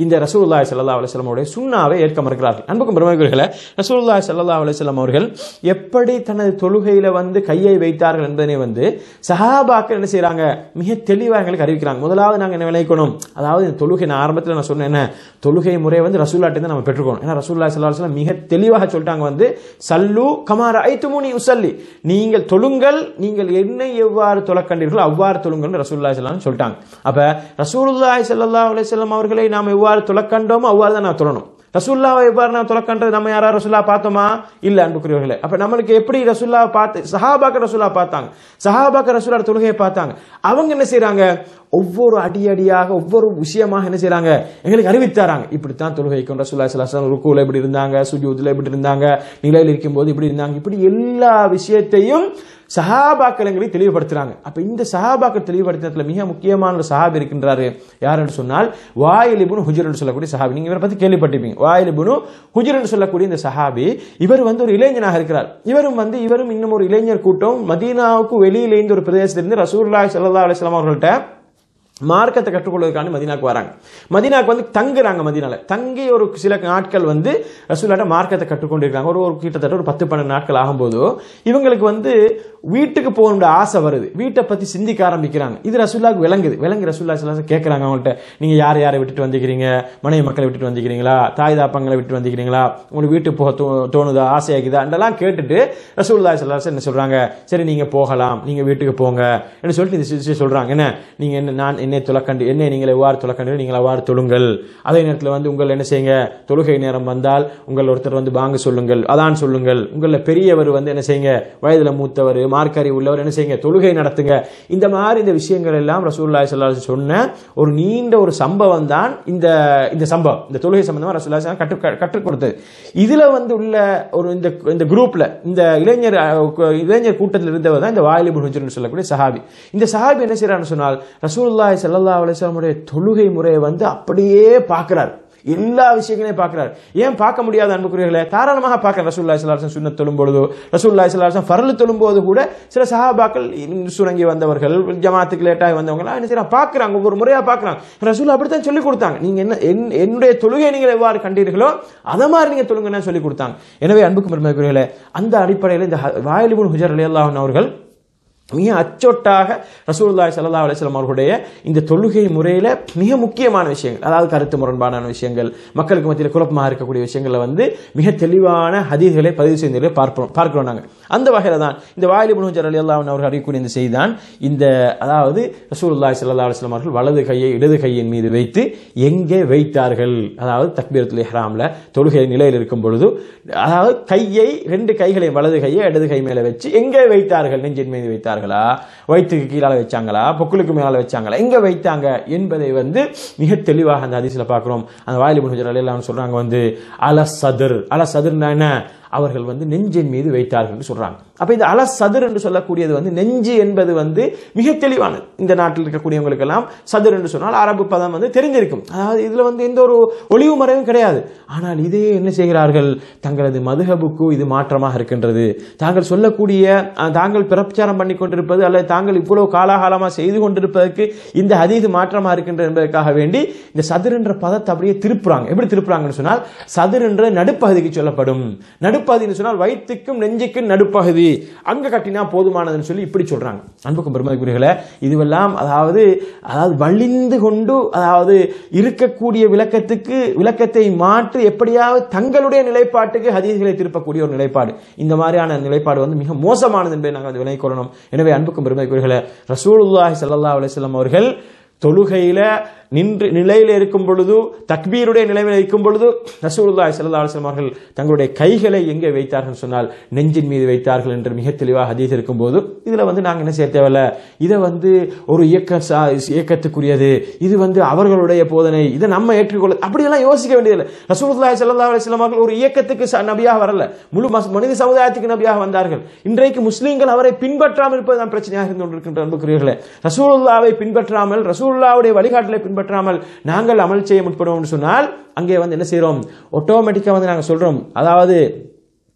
ரசூலுல்லாஹி ஸல்லல்லாஹு அலைஹி வஸல்லம் அவருடைய சுன்னாவை ஏற்க மறுக்கிறார்கள். அன்புக்கும் பெருமைக்குரியவர்களே, ரசூலுல்லாஹி ஸல்லல்லாஹு அலைஹி வஸல்லம் அவர்கள் எப்படி தனது தொழுகையில வந்து கையை வைத்தார்கள் என்பதனை வந்து சஹாபாக்கள் என்ன செய்யறாங்க, மிக தெளிவாக எங்களுக்கு அறிவிக்கிறாங்க. முதலாவது நாங்கள் என்ன விளைவிக்கணும், அதாவது இந்த தொழுகை நான் ஆரம்பத்தில் நான் சொன்னேன், என்ன தொழுகை முறையை வந்து ரசூலுல்லாஹ்ட்ட நம்ம பெற்றுக்கணும். ஏன்னா ரசூலுல்லாஹி ஸல்லல்லாஹு அலைஹி வஸல்லம் மிக தெளிவாக சொல்லிட்டாங்க வந்து சல்லு கமா ரஅய்துமூனி உஸல்லி, நீங்கள் தொழுங்கள், நீங்கள் என்னை எவ்வாறு தொழக்கண்டீர்களோ அவ்வாறு தொழுங்கள் ரசூலுல்லாஹி ஸல்லல்லாஹு அலைஹி வஸல்லம் சொல்லிட்டாங்க. அப்ப ரசூலுல்லாஹி ஸல்லல்லாஹு அலைஹி வஸல்லம் அவர்களை நாம் எவ்வாறு தொழக்கண்டோமோ அவ்வாறு தான் நான் தொழணும். ரசூலுல்லாஹ்வை எவ்வாறு நான் தொழக்கண்டது, நம்ம யாராவது ரசூலுல்லாஹ் பார்த்தோமா? இல்ல அன்புக்குரியவர்களே. அப்ப நம்மளுக்கு எப்படி ரசூலுல்லாஹ் பார்த்து, சஹாபாக்கள் ரசூலுல்லாஹ் பார்த்தாங்க, சஹாபாக்கள் ரசூலுல்லாஹ் தொழுகையை பார்த்தாங்க. அவங்க என்ன செய்யறாங்க, ஒவ்வொரு அடி அடியாக ஒவ்வொரு விஷயமாக என்ன செய்யறாங்க, எங்களுக்கு அறிவித்தாராங்க. இப்படித்தான் தொழுகைக்கும் ரசூலுல்லாஹி ஸல்லல்லாஹு அலைஹி வஸல்லம் ருக்குல இப்படி இருந்தாங்க, சுஜூதுல இப்படி இருந்தாங்க, நிலையில் இருக்கும்போது இப்படி இருந்தாங்க, இப்படி எல்லா விஷயத்தையும் சஹாபாக்கள் எங்களுக்கு தெளிவுபடுத்துறாங்க. அப்ப இந்த சஹாபாக்கள் தெளிவுபடுத்தினதுல மிக முக்கியமான ஒரு சஹாபி இருக்கின்றாரு. யார் என்று சொன்னால் வாயில் இப்னு ஹுஜர் என்று சொல்லக்கூடிய சஹாபி. நீங்க இவரை பத்தி கேள்விப்பட்டிருப்பீங்க. வாயில் இப்னு ஹுஜர் என்று சொல்லக்கூடிய இந்த சஹாபி, இவர் வந்து ஒரு இளைஞனாக இருக்கிறார். இவரும் வந்து இவரும் இன்னும் ஒரு இளைஞர் கூட்டம் மதீனாவுக்கு வெளியில இருந்து ஒரு பிரதேசத்திலிருந்து ரசூலுல்லாஹி ஸல்லல்லாஹு அலைஹி வஸல்லம் அவர்கள்ட்ட மார்க்கத்தை கற்றுக்கொள்வதற்கான மதீனாக்கு வராங்க. மதீனாக்கு வந்து தங்குறாங்க. மதீனால தங்கி ஒரு சில நாட்கள் வந்து ரசூலுல்லாஹ் மார்க்கத்தை கற்றுக்கொண்டிருக்காங்க. ஒரு ஒரு கிட்டத்தட்ட ஒரு பத்து பன்னெண்டு நாட்கள் ஆகும்போது இவங்களுக்கு வந்து வீட்டுக்கு போகணும்னு ஆசை வருது. வீட்டை பத்தி சிந்திக்க ஆரம்பிக்கிறாங்க. இது ரசூலுல்லாஹ்க்கு விளங்குது. விளங்கி ரசூலுல்லாஹி ஸல்லல்லாஹு அலைஹி வஸல்லம் கேட்கறாங்க அவங்கள்ட்ட, நீங்க யார் யாரை விட்டுட்டு வந்திருக்கீங்க, மனைவி மக்களை விட்டுட்டு வந்திருக்கீங்களா, தாய் தாப்பங்களை விட்டு வந்திருக்கீங்களா, உங்களுக்கு வீட்டுக்கு போக தோணுதா, ஆசையாக்குதா அதெல்லாம் கேட்டுட்டு ரசூலுல்லாஹி ஸல்லல்லாஹு அலைஹி வஸல்லம் என்ன சொல்றாங்க, சரி நீங்க போகலாம், நீங்க வீட்டுக்கு போங்க என்று சொல்லிட்டு இந்த விஷயம் சொல்றாங்க. என்ன நீங்க என்ன, நான் என்னை தொலைக்கண்டு, என்னை நீங்கள் எவ்வாறு தொலைக்கண்டு நீங்கள் அவ்வாறு தொழுங்கள். அதே நேரத்தில் வந்து உங்கள் என்ன செய்யுங்க, தொழுகை நேரம் வந்தால் உங்கள் ஒருத்தர் வந்து வாங்க சொல்லுங்கள், அதான் சொல்லுங்கள். உங்கள பெரியவர் வந்து என்ன செய்யுங்க, வயதுல மூத்தவர் மார்க்கறி உள்ளவர் என்ன செய்யுங்க, தொழுகை நடத்துங்க. இந்த மாதிரி இந்த விஷயங்கள் எல்லாம் ரசூலுல்லாஹி ஸல்லல்லாஹு அலைஹி வஸல்லம் சொன்ன ஒரு நீண்ட ஒரு சம்பவம் தான் இந்த இந்த சம்பவம். இந்த தொழுகை சம்பந்தமா ரசூலுல்லாஹி ஸல்லல்லாஹு அலைஹி வஸல்லம் கற்றுக் கொடுத்தது. இதுல வந்து உள்ள ஒரு இந்த இந்த குரூப்ல இந்த இளைஞர் இளைஞர் கூட்டத்தில் இருந்தவர் தான் இந்த வாயில் இப்னு ஹுஜர் சொல்லக்கூடிய சஹாபி. இந்த சஹாபி என்ன செய்யறாருன்னு சொன்னால் ரசூலுல்லாஹி ஸல்லல்லாஹு அலைஹி வஸல்லம் உடைய தொழுகை முறையை வந்து அப்படியே பார்க்கிறார். எல்லா விஷயங்களையும் பார்க்கிறார். ஏன் பார்க்க முடியாத அன்புக்குரியவர்களே, தாராளமாக பார்க்க ரசூலுல்லாஹி ஸல்லல்லாஹு அலைஹி வஸல்லம் சுன்னத் தொழும்போது, ரசூலுல்லாஹி ஸல்லல்லாஹு அலைஹி வஸல்லம் ஃபர்ல் தொழும்போது கூட சில சஹாபாக்கள் சுரங்கி வந்தவர்கள், ஜமாத்துக்கு லேட்டாக வந்தவங்க என்ன செய்யறாங்க, பார்க்கறாங்க, ஒவ்வொரு முறையா பார்க்கறாங்க. ரசூலுல்லாஹ் அப்படித்தான் சொல்லி கொடுத்தாங்க. நீங்க என்ன என்னுடைய தொழுகை நீங்கள் எவ்வாறு கண்டீர்களோ அதை மாதிரி நீங்க தொழுங்கன்னு சொல்லி கொடுத்தாங்க. எனவே அன்புக்கும் பெருமைக்குரியவர்களே, அந்த அடிப்படையில் இந்த வாயில் இப்னு ஹுஜர் ரலியல்லாஹு அன்ஹு அவர்கள் மிக அச்சொட்டாக ரசூலுல்லாஹி ஸல்லல்லாஹு அலைஹி வஸல்லம் அவர்களுடைய இந்த தொழுகை முறையில மிக முக்கியமான விஷயங்கள், அதாவது கருத்து முரண்பாடான விஷயங்கள், மக்களுக்கு மத்தியில் குழப்பமாக இருக்கக்கூடிய விஷயங்களை வந்து மிக தெளிவான ஹதீஸ்களை பதிவு செய்து பார்ப்போம் பார்க்கிறோம் நாங்கள். அந்த வகையில தான் இந்த வாயில் இப்னு ஹுஜர் ரலியல்லாஹு அன்ஹு அவர்கள் அறிவிக்கூடிய இந்த செய்திதான் இந்த, அதாவது ரசூலுல்லாஹி ஸல்லல்லாஹு அலைஹி வஸல்லம் அவர்கள் வலது கையை இடது கையின் மீது வைத்து எங்கே வைத்தார்கள், அதாவது தக்பீரத்துல் இஹ்ராம்ல தொழுகை நிலையில் இருக்கும் பொழுது, அதாவது கையை ரெண்டு கைகளை வலது கையை இடது கை மேல வச்சு எங்கே வைத்தார்கள், நெஞ்சின் மீது வைத்தார்கள், வயிற்றுக்கு கீழால வச்சாங்களா, பொக்குளுக்கு மேல வச்சாங்களா, எங்க வைத்தாங்க என்பதை வந்து மிக தெளிவாக அந்த ஹதீஸ்ல பார்க்கிறோம். அந்த வாயில் இப்னு ஹுஜர் ரலியல்லாஹு அன்ஹு சொல்றாங்க வந்து அல சதுர், அல சதுர்னா என்ன, அவர்கள் வந்து நெஞ்சின் மீது வைத்தார்கள் என்று சொல்றாங்க. அப்ப இந்த அல சதுர் என்று சொல்லக்கூடியது வந்து நெஞ்சு என்பது வந்து மிக தெளிவானது. இந்த நாட்டில் இருக்கக்கூடியவங்களுக்கு எல்லாம் சதுர் என்று சொன்னால் அரபு பதம் வந்து தெரிஞ்சிருக்கும். அதாவது இதுல வந்து எந்த ஒரு ஒளிவு மறைவும் கிடையாது. ஆனால் இதே என்ன செய்கிறார்கள், தங்களது மதுஹபுக்கு இது மாற்றமாக இருக்கின்றது, தாங்கள் சொல்லக்கூடிய தாங்கள் பிரச்சாரம் பண்ணி கொண்டிருப்பது அல்லது தாங்கள் இவ்வளவு காலாகாலமாக செய்து கொண்டிருப்பதற்கு இந்த ஹதீஸ் மாற்றமாக இருக்கின்றது என்பதற்காக வேண்டி இந்த சதுர் என்ற பதத்தை அப்படியே திருப்புறாங்க. எப்படி திருப்புறாங்கன்னு சொன்னால், சதுர் என்ற நடுப்பகுதிக்கு சொல்லப்படும், நடுப்பகுதின்னு சொன்னால் வயிற்றுக்கும் நெஞ்சுக்கும் நடுப்பகுதி, அங்க கட்டினா போதுமானதுன்னு சொல்லி இப்படி சொல்றாங்க. அன்புக்கும் பெருமதிக்குரியவர்களே, இதுவெல்லாம் அதாவது அதாவது வலிந்து கொண்டு, அதாவது இருக்கக்கூடிய விளக்கத்துக்கு விளக்கத்தை மாற்றி எப்படியாவது தங்களுடைய நிலைப்பாட்டுக்கு ஹதீஸ்களை திருப்பக்கூடிய ஒரு நிலைப்பாடு. இந்த மாதிரியான நிலைப்பாடு வந்து மிக மோசமானது என்பதை நாங்கள் விளங்கிக் கொள்ளணும். எனவே அன்புக்கும் பெருமதிக்குரியவர்களே, ரசூலுல்லாஹி ஸல்லல்லாஹு அலைஹி வஸல்லம் அவர்கள் தொழுகையில நின்று நிலையில இருக்கும் பொழுது, தக்பீருடைய நிலைமையில் இருக்கும் பொழுது ரசூலுல்லாஹி ஸல்லல்லாஹு அலைஹி வஸல்லம் அவர்கள் தங்களுடைய கைகளை எங்கே வைத்தார்கள் சொன்னால் நெஞ்சின் மீது வைத்தார்கள் என்று மிக தெளிவாக ஹதீஸ் இருக்கும் போது, இதுல வந்து நாங்க என்ன செய்ய தேவையில்ல, இதை வந்து ஒரு இயக்க இயக்கத்துக்குரியது, இது வந்து அவர்களுடைய போதனை, இதை நம்ம ஏற்றுக்கொள்ள அப்படியெல்லாம் யோசிக்க வேண்டியதில்லை. ரசூலுல்லாஹி ஸல்லல்லாஹு அலைஹி வஸல்லம் அவர்கள் ஒரு இயக்கத்துக்கு நபியாக வரல, முழு மனித சமுதாயத்துக்கு நபியாக வந்தார்கள். இன்றைக்கு முஸ்லீம்கள் அவரை பின்பற்றாமல் இருப்பதுதான் பிரச்சனையாக இருந்து கொண்டிருக்கின்ற அன்புக்குரியவர்களே. ரசூலுல்லாஹ்வை பின்பற்றாமல், ரசூலுல்லாஹ்வுடைய வழிகாட்டலை பின்பற்றாமல் நாங்கள் அமல் செய்ய முற்படுவோம் சொன்னால் அங்கே வந்து என்ன செய்யறோம், ஆட்டோமேட்டிக்கா வந்து நாங்கள் சொல்றோம், அதாவது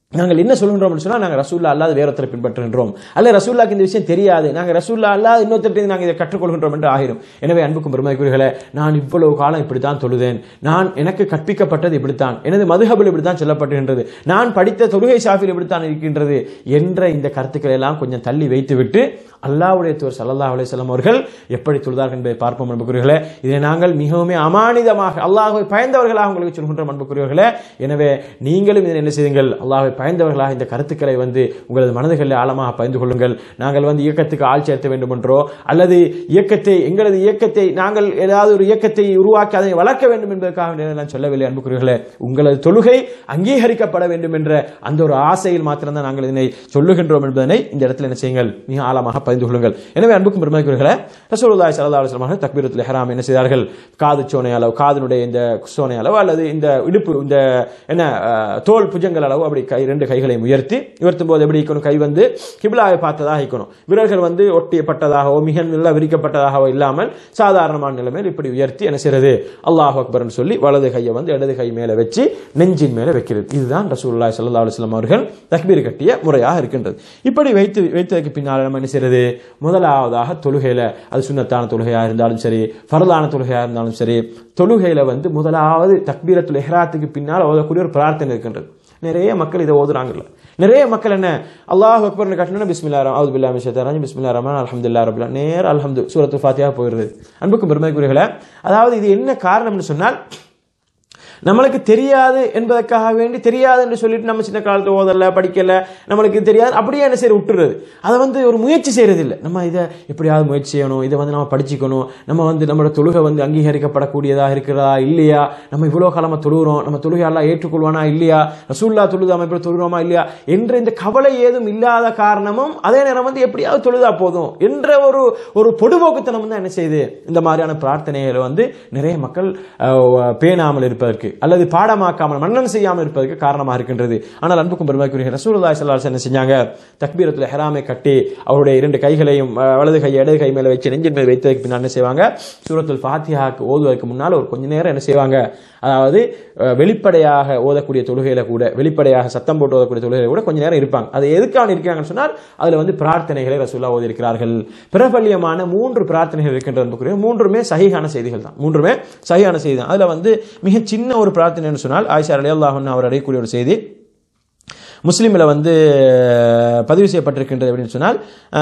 நாங்கள் என்ன சொல்கின்றோம் சொன்னா நாங்க ரசூல்லா அல்லாத வேற ஒருத்தரை பின்பற்றுகின்றோம், அல்ல ரசூல்லாக்கு இந்த விஷயம் தெரியாது, நாங்க ரசூல்லா அல்லாத இன்னொருத்தருக்கு நாங்கள் இதை கற்றுக்கொள்கின்றோம் என்று ஆகிரும். எனவே அன்புக்கும் பெருமதிக்குரியவர்களே, நான் இவ்வளவு காலம் இப்படித்தான் தொழுதேன், நான் எனக்கு கற்பிக்கப்பட்டது இப்படித்தான், எனது மதுஹபில் இப்படித்தான் சொல்லப்பட்டுகின்றது, நான் படித்த தொழுகை ஷாஃபில் இப்படித்தான் இருக்கின்றது என்ற இந்த கருத்துக்களை எல்லாம் கொஞ்சம் தள்ளி வைத்துவிட்டு அல்லாஹ்வுடைய தூதர் ஸல்லல்லாஹு அலைஹி வஸல்லம் அவர்கள் எப்படி தொழுதார்கள் என்பதை பார்ப்போம். அன்புக்குரியவர்களே, இதை நாங்கள் மிகவும் அமானிதமாக அல்லாஹ்வை பயந்தவர்களாக உங்களுக்கு சொல்கின்றோம். அன்புக்குரியவர்களே, எனவே நீங்களும் இதை என்ன செய்யுங்கள், அல்லாஹ்வை பயந்தவர்களாக இந்த கருத்துக்களை வந்து உங்களது மனதுகளில் ஆழமாக பயந்து கொள்ளுங்கள். நாங்கள் வந்து இயக்கத்துக்கு ஆள் சேர்த்த வேண்டும் என்றோ அல்லது இயக்கத்தை எங்களது இயக்கத்தை நாங்கள் ஏதாவது ஒரு இயக்கத்தை உருவாக்கி அதை வளர்க்க வேண்டும் என்பதற்காக நான் சொல்லவில்லை. அன்புக்குரியவர்களே, உங்களது தொழுகை அங்கீகரிக்கப்பட வேண்டும் என்ற அந்த ஒரு ஆசையில் மாத்திரம்தான் நாங்கள் இதனை சொல்லுகின்றோம் என்பதனை இந்த இடத்துல என்ன செய்யுங்கள், மிக ஆழமாக பகிர்ந்து கொள்ளுங்கள். எனவே அன்புக்கும் பெருமதிக்குரியவர்களே, ரசூலுல்லாஹி ஸல்லல்லாஹு அலைஹி வஸல்லம் தக்பீரத்துல் இஹ்ராம் என்ன செய்தார்கள், காது சோனை அளவு, காதினுடைய இந்த சோனை அளவு அல்லது இந்த இடுப்பு இந்த என்ன தோல் புஜங்கள் அளவு அப்படி கை ரெண்டு கைகளையும் உயர்த்தி உயர்த்தும் போது எப்படி இருக்கணும், கை வந்து கிப்லாவை பார்த்ததாக இருக்கணும், விரல்கள் வந்து ஒட்டியப்பட்டதாகவோ மிக நல்லா விரிக்கப்பட்டதாகவோ இல்லாமல் சாதாரணமான நிலைமையில் இப்படி உயர்த்தி என்ன செய்யறது, அல்லாஹ் அக்பர்னு சொல்லி வலது கையை வந்து இடது கை மேல வச்சு நெஞ்சின் மேல வைக்கிறது. இதுதான் ரசூலுல்லாஹி ஸல்லல்லாஹு அலைஹி வஸல்லம் அவர்கள் தக்பீர் கட்டிய முறையாக இருக்கின்றது. இப்படி வைத்து வைத்ததற்கு பின்னால் நம்ம என்ன செய்யறது, முதலாவதாக தொழுகையில அது சுன்னத்தான தொழுகையா இருந்தாலும் சரி, ஃபர்லான தொழுகையா இருந்தாலும் சரி, தொழுகையில வந்து முதலாவது தக்பீரத்துல் இஹ்ராத்துக்கு பின்னால் ஓதக்கூடிய ஒரு பிரார்த்தனை இருக்கின்றது. நிறைய மக்கள் இதை ஓதுறாங்கல்ல, நிறைய மக்கள் என்ன அல்லாஹ் அக்பர்னு கட்டணும் பிஸ்மில்லாஹ் அவுது பில்லாஹி மினஷ் ஷைத்தானிர் ரஜீம் பிஸ்மில்லாஹிர் ரஹ்மானிர் ரஹீம் அல்ஹம்துலில்லாஹி ரப்பில் ஆலமீன் நேர அல்ஹம்து சூரத்துல் ஃபாத்திஹா போயிடுது. அன்புக்கும் பெருமைக்குரியவர்களே, அதாவது இது என்ன காரணம்னு சொன்னால், நம்மளுக்கு தெரியாது என்பதற்காக வேண்டி தெரியாது என்று சொல்லிட்டு நம்ம சின்ன காலத்தில் ஓதல படிக்கல நம்மளுக்கு தெரியாது அப்படியே என்ன செய்ய விட்டுறது, அதை வந்து ஒரு முயற்சி செய்யறது இல்லை. நம்ம இதை எப்படியாவது முயற்சி செய்யணும், இதை வந்து நம்ம படிச்சுக்கணும், நம்ம வந்து நம்மளோட தொழுகை வந்து அங்கீகரிக்கப்படக்கூடியதாக இருக்கிறதா இல்லையா, நம்ம இவ்வளோ காலமாக தொழுகிறோம், நம்ம தொழுகை எல்லாம் ஏற்றுக்கொள்வானா இல்லையா, ரசூல்லா தொழுது அமைப்பில் தொழுகிறோமா இல்லையா என்ற இந்த கவலை ஏதும் இல்லாத காரணமும் அதே நேரம் வந்து எப்படியாவது தொழுதா போதும் என்ற ஒரு ஒரு பொடுபோக்குத்தனம் வந்து என்ன செய்யுது, இந்த மாதிரியான பிரார்த்தனைகளை வந்து நிறைய மக்கள் பேணாமல் இருப்பதற்கு அல்லது பாடமாக்காமல் மன்னன் செய்யாமல் இருப்பதற்கு காரணமாக இருக்கின்றது. ஆனால் அன்புக்கும் பெருமைக்குரிய ரசூலுல்லாஹி ஸல்லல்லாஹு அலைஹி வஸல்லம் என்ன செஞ்சாங்க, தக்பீரத்துல் இஹ்ராமை கட்டி அவருடைய இரண்டு கைகளையும் வலது கை இடது கை மேல வச்சு நெஞ்சின் மேல் வைத்ததுக்கு பின்னால் என்ன செய்வாங்க, சூரத்துல் ஃபாத்திஹாக்கு ஓதுவதற்கு முன்னால் ஒரு கொஞ்ச நேரம் என்ன செய்வாங்க, அதாவது வெளிப்படையாக ஓதக்கூடிய தொழுகையில கூட வெளிப்படையாக சத்தம் போட்டு ஓதக்கூடிய தொழுகையில கூட கொஞ்ச நேரம் இருப்பாங்க. அது எதுக்காக இருக்கிறாங்கன்னு சொன்னால் அதுல வந்து பிரார்த்தனைகளை ரசூலுல்லாஹ் ஓதி இருக்கிறார்கள். பிரபல்யமான மூன்று பிரார்த்தனைகள் இருக்கின்றது, மூன்றுமே சஹீஹான செய்திகள் தான், மூன்றுமே சஹீஹான செய்தி தான். அதுல வந்து மிக சின்ன ஒரு பிரார்த்தனை சொன்னால் ஆயிஷா ரலியல்லாஹு அன்ஹா அவர் அடையக்கூடிய ஒரு செய்தி முஸ்லிமில் வந்து பதிவு செய்யப்பட்டிருக்கின்றது. அப்படின்னு சொன்னால்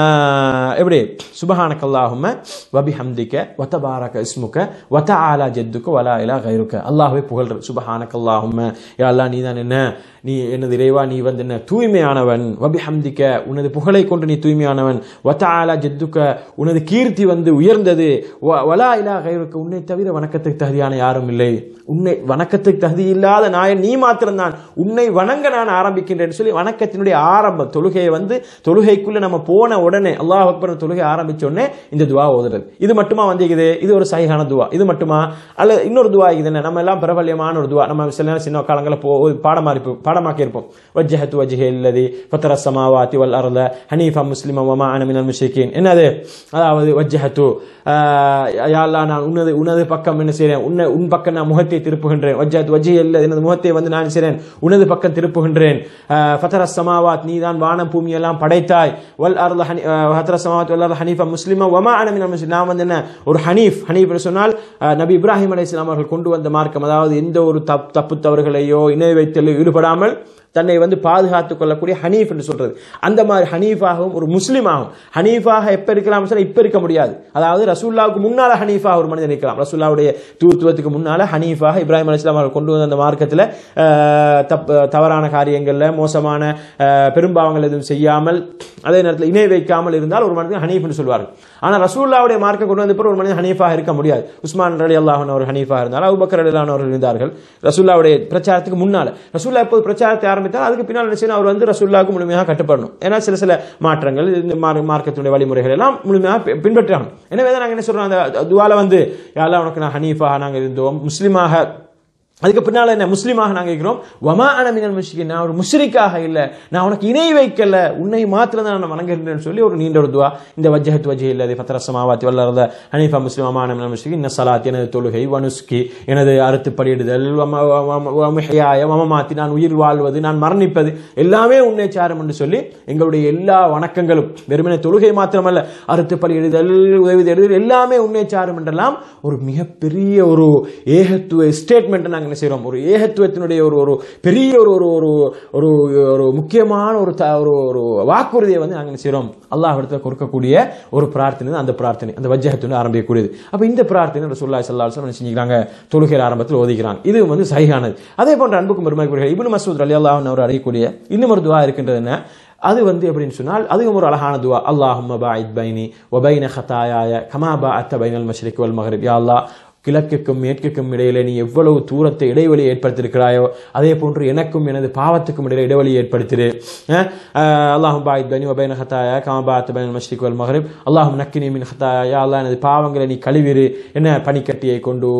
எப்படி, சுபஹானக அல்லாஹும்ம வபிஹம்திக வதபாரக இஸ்முக வதஆலா ஜத்துக வலா இலாஹ கைருக. அல்லாஹ்வை புகழ்றது, சுபஹானக அல்லாஹும்ம, யா அல்லாஹ் நீ தான் என்ன, நீ எனது இறைவா நீ வந்து என்ன தூய்மையானவன், வபிஹம்திக உனது புகழை கொண்டு நீ தூய்மையானவன், வதஆலா ஜத்துக உனது கீர்த்தி வந்து உயர்ந்தது, வலா இலாஹ கைருக உன்னை தவிர வணக்கத்துக்கு தகுதியான யாரும் இல்லை, உன்னை வணக்கத்துக்கு தகுதி இல்லாத நாயன் நீ மாத்திரம்தான், உன்னை வணங்க நான் ஆரம்பிக்கின்றேன் சொல்லி வணக்கத்தினுடைய ஆரம்பம் தொழுகையை வந்து தொழுகைக்குள்ள நம்ம போன உடனே அல்லாஹ் அக்பர் தொழுகை ஆரம்பிச்ச உடனே இந்த துவா ஓதுறது. இது மட்டுமா வந்து இது ஒரு சஹீஹான துவா, இது மட்டுமா அல்ல இன்னொரு துவா இது என்ன, நம்ம எல்லாம் பிரபல்யமான ஒரு துவா, நம்ம சில நேரம் சின்ன காலங்களில் போ பாடமாரி பாடமாக்கி இருப்போம், வஜ்ஜஹது வஜ்ஹி அல்லதி ஃபத்தர ஸமாவாதி வல் அர்த ஹனீஃபா முஸ்லிமா வமா அன மினல் முஷ்ரிகீன். என்னது, அதாவது வஜ்ஜஹது யா அல்லாஹ் நான் உனது உனது பக்கம் என்ன செய்றேன், உன்னை உன் பக்கம் நான் முகத்தை திருப்புகின்றேன், வஜ்ஜஹது வஜ்ஹி அல்லதி எனது முகத்தை வந்து நான் செய்றேன் உனது பக்கம் திருப்புகின்றேன், ஃபத்தர ஸமாவாத் நீதான் வானம் பூமி எல்லாம் படைத்தாய், வல் அர்த ஃபத்தர ஸமாவாத் வல் அர்த ஹனீஃபா முஸ்லிமா வமா அன மினல் முஷ்ரிகீன் நான் வந்து என்ன ஒரு ஹனீஃப், ஹனீஃப் சொன்னால் நபி இப்ராஹிம் அலைஹிஸ்ஸலாம் அவர்கள் கொண்டு வந்த மார்க்கம், அதாவது எந்த ஒரு தப்பு தவறுகளையோ இணை வைத்தலோ ஈடுபடாமல் தன்னை வந்து பாதுகாத்துக் கொள்ளக்கூடிய ஹனீஃப் என்று சொல்றது. அந்த மாதிரி ஹனீஃபாகவும் ஒரு முஸ்லிமாகவும், ஹனீஃபாக எப்ப இருக்கலாம் இப்ப இருக்க முடியாது, அதாவது ரசூலுல்லாஹ்வுக்கு முன்னால ஹனீஃபா ஒரு மனிதன் இருக்கலாம், ரசூலுல்லாஹ்வுடைய தூத்துவத்துக்கு முன்னால ஹனீஃபாக இப்ராஹிம் அலைஹிஸ்ஸலாம் அவர்கள் கொண்டு வந்த அந்த மார்க்கத்தில் தவறான காரியங்கள்ல மோசமான பெரும்பாவங்கள் எதுவும் செய்யாமல் அதே நேரத்தில் இணை வைக்காமல் இருந்தால் ஒரு மனிதன் ஹனீஃப் என்று சொல்வார்கள். ஆனால் ரசூலுல்லாஹ்வுடைய மார்க்கம் கொண்டு வந்த பிறகு ஒரு மனிதன் ஹனீஃபாக இருக்க முடியாது. உஸ்மான் ரலியல்லாஹு அன்ஹு அவர் ஹனீஃபாக இருந்தார், அபூபக்கர் ரலியல்லாஹு அன்ஹு அவர்கள் இருந்தார்கள் ரசூலுல்லாஹ்வுடைய பிரச்சாரத்துக்கு முன்னால. ரசூலுல்லாஹ் எப்போது பிரச்சாரத்தை ஆரம்பித்தால் அதுக்கு பின்னால் நிச்சயம் அவர் வந்து ரசூலுல்லாஹ்வுக்கு முழுமையாக கட்டுப்படணும். ஏன்னா சில சில மாற்றங்கள் மார்க்கத்தினுடைய வழிமுறைகள் எல்லாம் முழுமையாக பின்பற்றாங்க. எனவே தான் நாங்கள் என்ன சொல்றோம், அந்த துவால வந்து யா அல்லாஹ் உனக்கு நான் ஹனீஃபாக நாங்கள் இருந்தோம், முஸ்லிமாக அதுக்கு பின்னால என்ன முஸ்லீமாக நாங்கள் இருக்கிறோம். வமா அன மினல் முஷ்ரிகீன், நான் ஒரு முஷ்ரிக்காக இல்லை, நான் உனக்கு இணை வைக்கல, உன்னை மாத்திரம் தான் நான் வணங்குகிறேன்னு சொல்லி ஒரு நீண்ட ஒரு துவா. இந்த வஜ்ஜஹத் வஜ்ஹி அல்லதி ஃபத்தர ஸமாவாத்தி வல் அர்த ஹனீஃபா முஸ்லிமா வமா அன மினல் முஷ்ரிகீன் இன்ன ஸலாத்தி, எனது தொழுகை, வனுஸ்கி எனது அறுத்து பலியிடுதல், வமஹ்யாய வமமாத்தி நான் உயிர் வாழ்வது நான் மரணிப்பது எல்லாமே உன்னை சாரும் என்று சொல்லி எங்களுடைய எல்லா வணக்கங்களும் வெறுமனே தொழுகை மாத்திரமல்ல, அறுத்து பலியிடுதல், உதவி தேடுதல் எல்லாமே உன்னை சாரும் என்றெல்லாம் ஒரு மிகப்பெரிய ஒரு ஏகத்துவ ஸ்டேட்மெண்ட் நாங்கள் என்ன செய்கிறோம். ஒரு ஏகத்துவத்தினுடைய ஒரு ஒரு பெரிய ஒரு ஒரு ஒரு ஒரு முக்கியமான ஒரு ஒரு வாக்குறுதியை வந்து நாங்கள் என்ன செய்கிறோம், அல்லாஹ்விடத்தில் கொடுக்கக்கூடிய ஒரு பிரார்த்தனை. அந்த பிரார்த்தனை அந்த வஜ்ஜஹத் ஆரம்பிக்கக்கூடியது. அப்போ இந்த பிரார்த்தனை ரசூலுல்லாஹி ஸல்லல்லாஹு அலைஹி வஸல்லம் செஞ்சுக்கிறாங்க, தொழுகை ஆரம்பத்தில் ஓதிக்கிறாங்க. இது வந்து சஹீஹானது. அதே போன்ற அன்புக்கும் பெருமைக்குரிய இப்னு மஸ்ஊத் ரலியல்லாஹு அன்ஹு அவர் அறியக்கூடிய இன்னும் ஒரு துஆ இருக்கின்றது. என்ன அது வந்து எப்படின்னு சொன்னால் அதுவும் ஒரு அழகான துஆ. அல்லாஹும்ம பாயித் பைனி வ பைன ஹதாயாய கமா பஅத்த பைனல் மஷ்ரிக் வல் மக்ரிப். யா அல்லாஹ், கிழக்குக்கும் மேற்குக்கும் இடையில நீ எவ்வளவு தூரத்தை இடைவெளி ஏற்படுத்தியிருக்கிறாயோ அதே போன்று எனக்கும் எனது பாவத்துக்கும் இடையில இடைவெளி ஏற்படுத்திரு. அல்லாஹும் பாயித் பைனி வ பைன ஹதாயா கமா பஅத்த பைனல் மஷ்ரிக் வல் மக்ரிப். அல்லாஹும் நக்கினி மின் ஹதாயா. யா அல்லாஹ், எனது பாவங்களை நீ கழுவிரு, என்ன பனிக்கட்டியை கொண்டு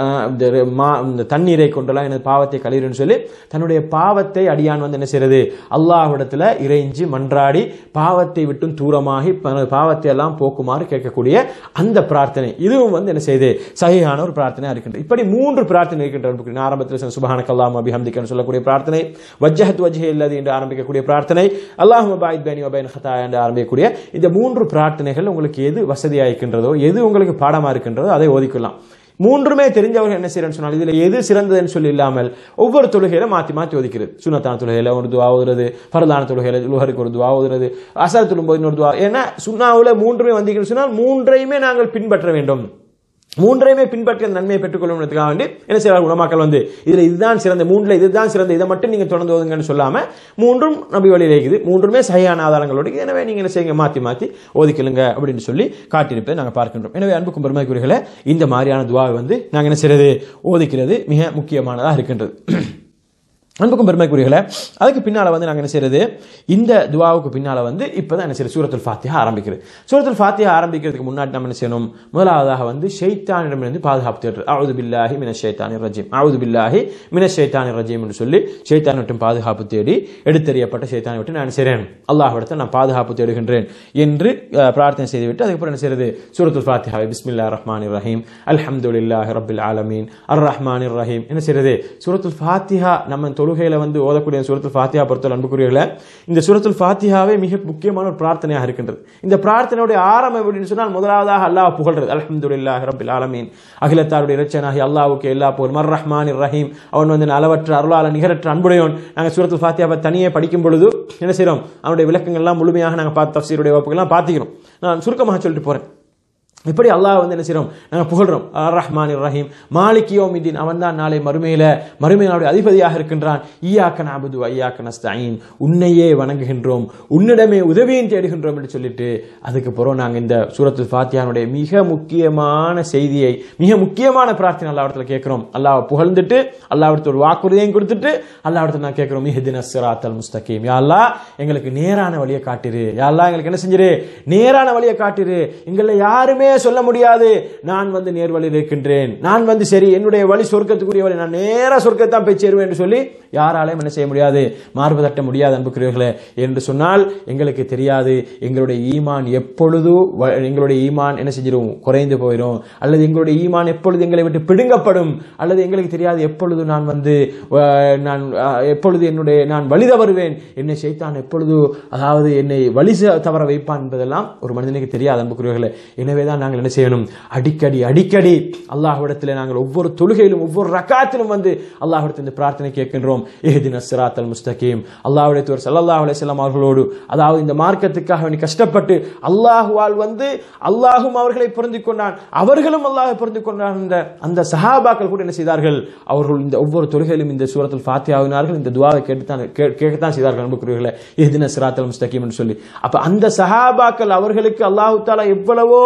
இந்த தண்ணீரை கொண்டெல்லாம் எனது பாவத்தை கழுவிருன்னு சொல்லி தன்னுடைய பாவத்தை அடியான் வந்து என்ன செய்யறது, அல்லாஹ்விடத்துல இறைஞ்சி மன்றாடி பாவத்தை விட்டும் தூரமாகி பாவத்தை எல்லாம் போக்குமாறு கேட்கக்கூடிய அந்த பிரார்த்தனை. இதுவும் வந்து என்ன செய்யுது, சஹீஹான ஒரு பிரார்த்தனை இருக்கின்றது. இப்படி மூன்று பிரார்த்தனை இருக்கின்றன. ஆரம்பத்தில் சுப்ஹானக்கல்லாஹும்ம பிஹம்திக சொல்லக்கூடிய பிரார்த்தனை, வஜ்ஜஹத் வஜ்ஹி அல்லதி என்று ஆரம்பிக்கக்கூடிய பிரார்த்தனை, அல்லாஹும்ம பாயித் பைனி வ பைன ஹதாயா என்று ஆரம்பிக்கக்கூடிய இந்த மூன்று பிரார்த்தனைகள் உங்களுக்கு எது வசதியாக இருக்கின்றதோ, எது உங்களுக்கு பாடமா இருக்கின்றதோ அதை ஓதிக்கலாம். மூன்றுமே தெரிஞ்சவர்கள் என்ன செய்யறேன்னு சொன்னால் இதுல எது சிறந்ததுன்னு சொல்லி இல்லாமல் ஒவ்வொரு தொழுகையில மாத்தி மாத்தி ஒதுக்கிறது. சுன்னத்தான தொழுகையில ஒரு துவா ஓதுறது, ஃபர்தான தொழுகையில லுஹருக்கு ஒரு துவா ஓதுறது, அஸர் தொழும்போது இன்னொரு துவா. ஏன்னா சுன்னாவுல மூன்றுமே வந்தீங்கன்னு சொன்னால் மூன்றையுமே நாங்கள் பின்பற்ற வேண்டும். மூன்றையுமே பின்பற்றி அந்த நன்மையை பெற்றுக்கொள்ளும் வேண்டி என்ன செய்வார் உலமாக்கள் வந்து இதுல இதுதான் சிறந்த, மூன்றுல இதுதான் சிறந்த, இதை மட்டும் நீங்க தொடர்ந்து ஓதுங்கன்னு சொல்லாம மூன்றும் நபி வழியில இருக்குது, மூன்றுமே சஹீஹான ஆதாரங்களோடு, எனவே நீங்க என்ன செய்யுங்க, மாத்தி மாத்தி ஓதிக்கலுங்க அப்படின்னு சொல்லி காட்டியிருப்பதை நாங்கள் பார்க்கின்றோம். எனவே அன்புக்கும் பெருமைக்குரியவர்களே, இந்த மாதிரியான துவாவை வந்து நாங்கள் என்ன செய்யறது, ஓதிக்கிறது மிக முக்கியமானதாக இருக்கின்றது. அன்புக்கும் பெருமைக்குரியவர்களே, அதுக்கு பின்னால வந்து நாங்கள் என்ன செய்யறது, இந்த துவாவுக்கு பின்னால வந்து இப்பதான் என்ன செய்யறது, சூரத்துல் ஃபாத்திஹா ஆரம்பிக்கிறது. சூரத்துல் ஃபாத்திஹா ஆரம்பிக்கிறதுக்கு முன்னாடி நம்ம என்ன செய்யணும், முதலாவதாக வந்து ஷைத்தானிடமிருந்து பாதுகாப்பு தேடுறது. அஊது பில்லாஹி மினஷ் ஷைத்தானிர் ரஜீம், அஊது பில்லாஹி மினஷ் ஷைத்தானிர் ரஜீம் என்று சொல்லி ஷைத்தான் விட்டு பாதுகாப்பு தேடி எடுத்தறியப்பட்ட ஷைத்தானை விட்டு நான் செய்றேன், அல்லாஹ்விடத்தில் நான் பாதுகாப்பு தேடுகின்றேன் என்று பிரார்த்தனை செய்துவிட்டு அதுக்கப்புறம் என்ன செய்யறது, சூரத்துல் ஃபாத்திஹா பிஸ்மில்லாஹிர் ரஹ்மானிர் ரஹீம் அல்ஹம்துலில்லாஹி ரப்பில் ஆலமீன் அர் ரஹ்மானிர் ரஹீம் என்ன செய்யறது. சூரத்துல் ஃபாத்திஹா நம்ம தொழுகையில வந்து ஓதக்கூடிய சூரத்துல் ஃபாத்திஹா பொறுத்தவரை அன்புக்குரியவர்களே, இந்த சூரத்துல் ஃபாத்திஹாவே மிக முக்கியமான ஒரு பிரார்த்தனையாக இருக்கின்றது. இந்த பிரார்த்தனையுடைய ஆரம்பம் எப்படின்னு சொன்னால் முதலாவதாக அல்லாஹ் புகழ்றது, அல்ஹம்துலில்லாஹி ரப்பில் ஆலமீன், அகிலத்தாருடைய இரட்சகனாகிய அல்லாஹ்வுக்கு எல்லா புகழும், அர் ரஹ்மானிர் ரஹீம் அவன் வந்து அளவற்ற அருளாளன் நிகரற்ற அன்புடையவன். நாங்கள் சூரத்துல் ஃபாத்திஹாவை தனியே படிக்கும் பொழுது என்ன செய்யறோம், அவனுடைய விளக்கங்கள் எல்லாம் முழுமையாக நாங்கள் பார்த்து தஃப்சீருடைய வகுப்புகள் எல்லாம் பார்த்துக்கிறோம். நான் சுருக்கமாக சொல்லிட்டு போறேன். இப்படி அல்லாஹ் வந்து என்ன செய்யறோம், நாங்கள் புகழ்றோம். அர் ரஹ்மானிர் ரஹீம் மாலிகி யௌமிddin, அவன் தான் நாளை மறுமையில மறுமையினுடைய அதிபதியாக இருக்கின்றான். இய்யாக நஅபுது வ இய்யாக நஸ்தஈன், உன்னையே வணங்குகின்றோம், உன்னிடமே உதவியும் தேடுகின்றோம் என்று சொல்லிட்டு அதுக்கு பிறகு நாங்கள் இந்த சூரத்துல் ஃபாத்திஹாவுடைய மிக முக்கியமான செய்தியை, மிக முக்கியமான பிரார்த்தனை அல்லாஹ்விடத்துல கேட்கிறோம். அல்லாஹ் புகழ்ந்துட்டு அல்லாஹ்விடத்துல ஒரு வாக்குறுதியையும் கொடுத்துட்டு அல்லாஹ்விடத்துல நான் கேட்கிறோம், இஹ்தினஸ் ஸிராத்தல் முஸ்தகீம், யா அல்லாஹ் எங்களுக்கு நேரான வழியை காட்டிரு, யா அல்லாஹ் எங்களுக்கு என்ன செஞ்சிரு, நேரான வழியை காட்டிரு. எங்களை யாருமே சொல்ல முடியாது நான் வந்து நேர் வழியில் இருக்கின்றேன், நான் வந்து சரி என்னுடைய வழி சொர்க்கத்துக்குரிய வழி, நான் நேரா சொர்க்கத்தான் போய் சேருவேன் என்று சொல்லி யாராலையும் என்ன செய்ய முடியாது, மார்பு தட்ட முடியாது அன்புக்குரியவர்களே. என்று சொன்னால் எங்களுக்கு தெரியாது எங்களுடைய ஈமான் எப்பொழுது எங்களுடைய ஈமான் என்ன செஞ்சிடும், குறைந்து போயிடும், அல்லது எங்களுடைய ஈமான் எப்பொழுது எங்களை விட்டு பிடுங்கப்படும், அல்லது எங்களுக்கு தெரியாது எப்பொழுது நான் வந்து நான் எப்பொழுது என்னுடைய நான் வழி தவறுவேன், என்னை ஷைத்தான் எப்பொழுது அதாவது என்னை வழி தவற வைப்பான் என்பதெல்லாம் ஒரு மனிதனுக்கு தெரியாது அன்புக்குரியவர்களே. எனவேதான் நாங்கள் என்ன செய்யணும், அடிக்கடி அடிக்கடி அல்லாஹ்விடத்தில் நாங்கள் ஒவ்வொரு தொழுகையிலும் ஒவ்வொரு ரக்காத்திலும் வந்து அல்லாஹ்விடத்தில் இந்த பிரார்த்தனை கேட்கின்றோம். இஹ்தினஸ் ஸிராத்தல் முஸ்தகீம், அல்லாஹ்வுடைய தூதர் ஸல்லல்லாஹு அலைஹி வஸல்லம் அவர்களோடு அதாவது இந்த மார்க்கத்துக்காக வேண்டி கஷ்டப்பட்டு அல்லாஹ்வால் வந்து அல்லாஹும் அவர்களை பொருந்திக் கொண்டான், அவர்களும் அல்லாஹ்வை பொருந்திக் கொண்டான். அந்த சஹாபாக்கள் கூட என்ன செய்தார்கள், அவர்கள் இந்த ஒவ்வொரு தொழுகையிலும் இந்த சூரத்துல் ஃபாத்திஹா ஓதினார்கள், இந்த துஆவை கேட்டுத்தான் கேட்கத்தான் செய்தார்கள் அன்புக்குரியவர்களே, இஹ்தினஸ் ஸிராத்தல் முஸ்தகீம் என்று சொல்லி. அப்ப அந்த சஹாபாக்கள் அவர்களுக்கு அல்லாஹ் தஆலா எவ்வளவோ சிறப்பு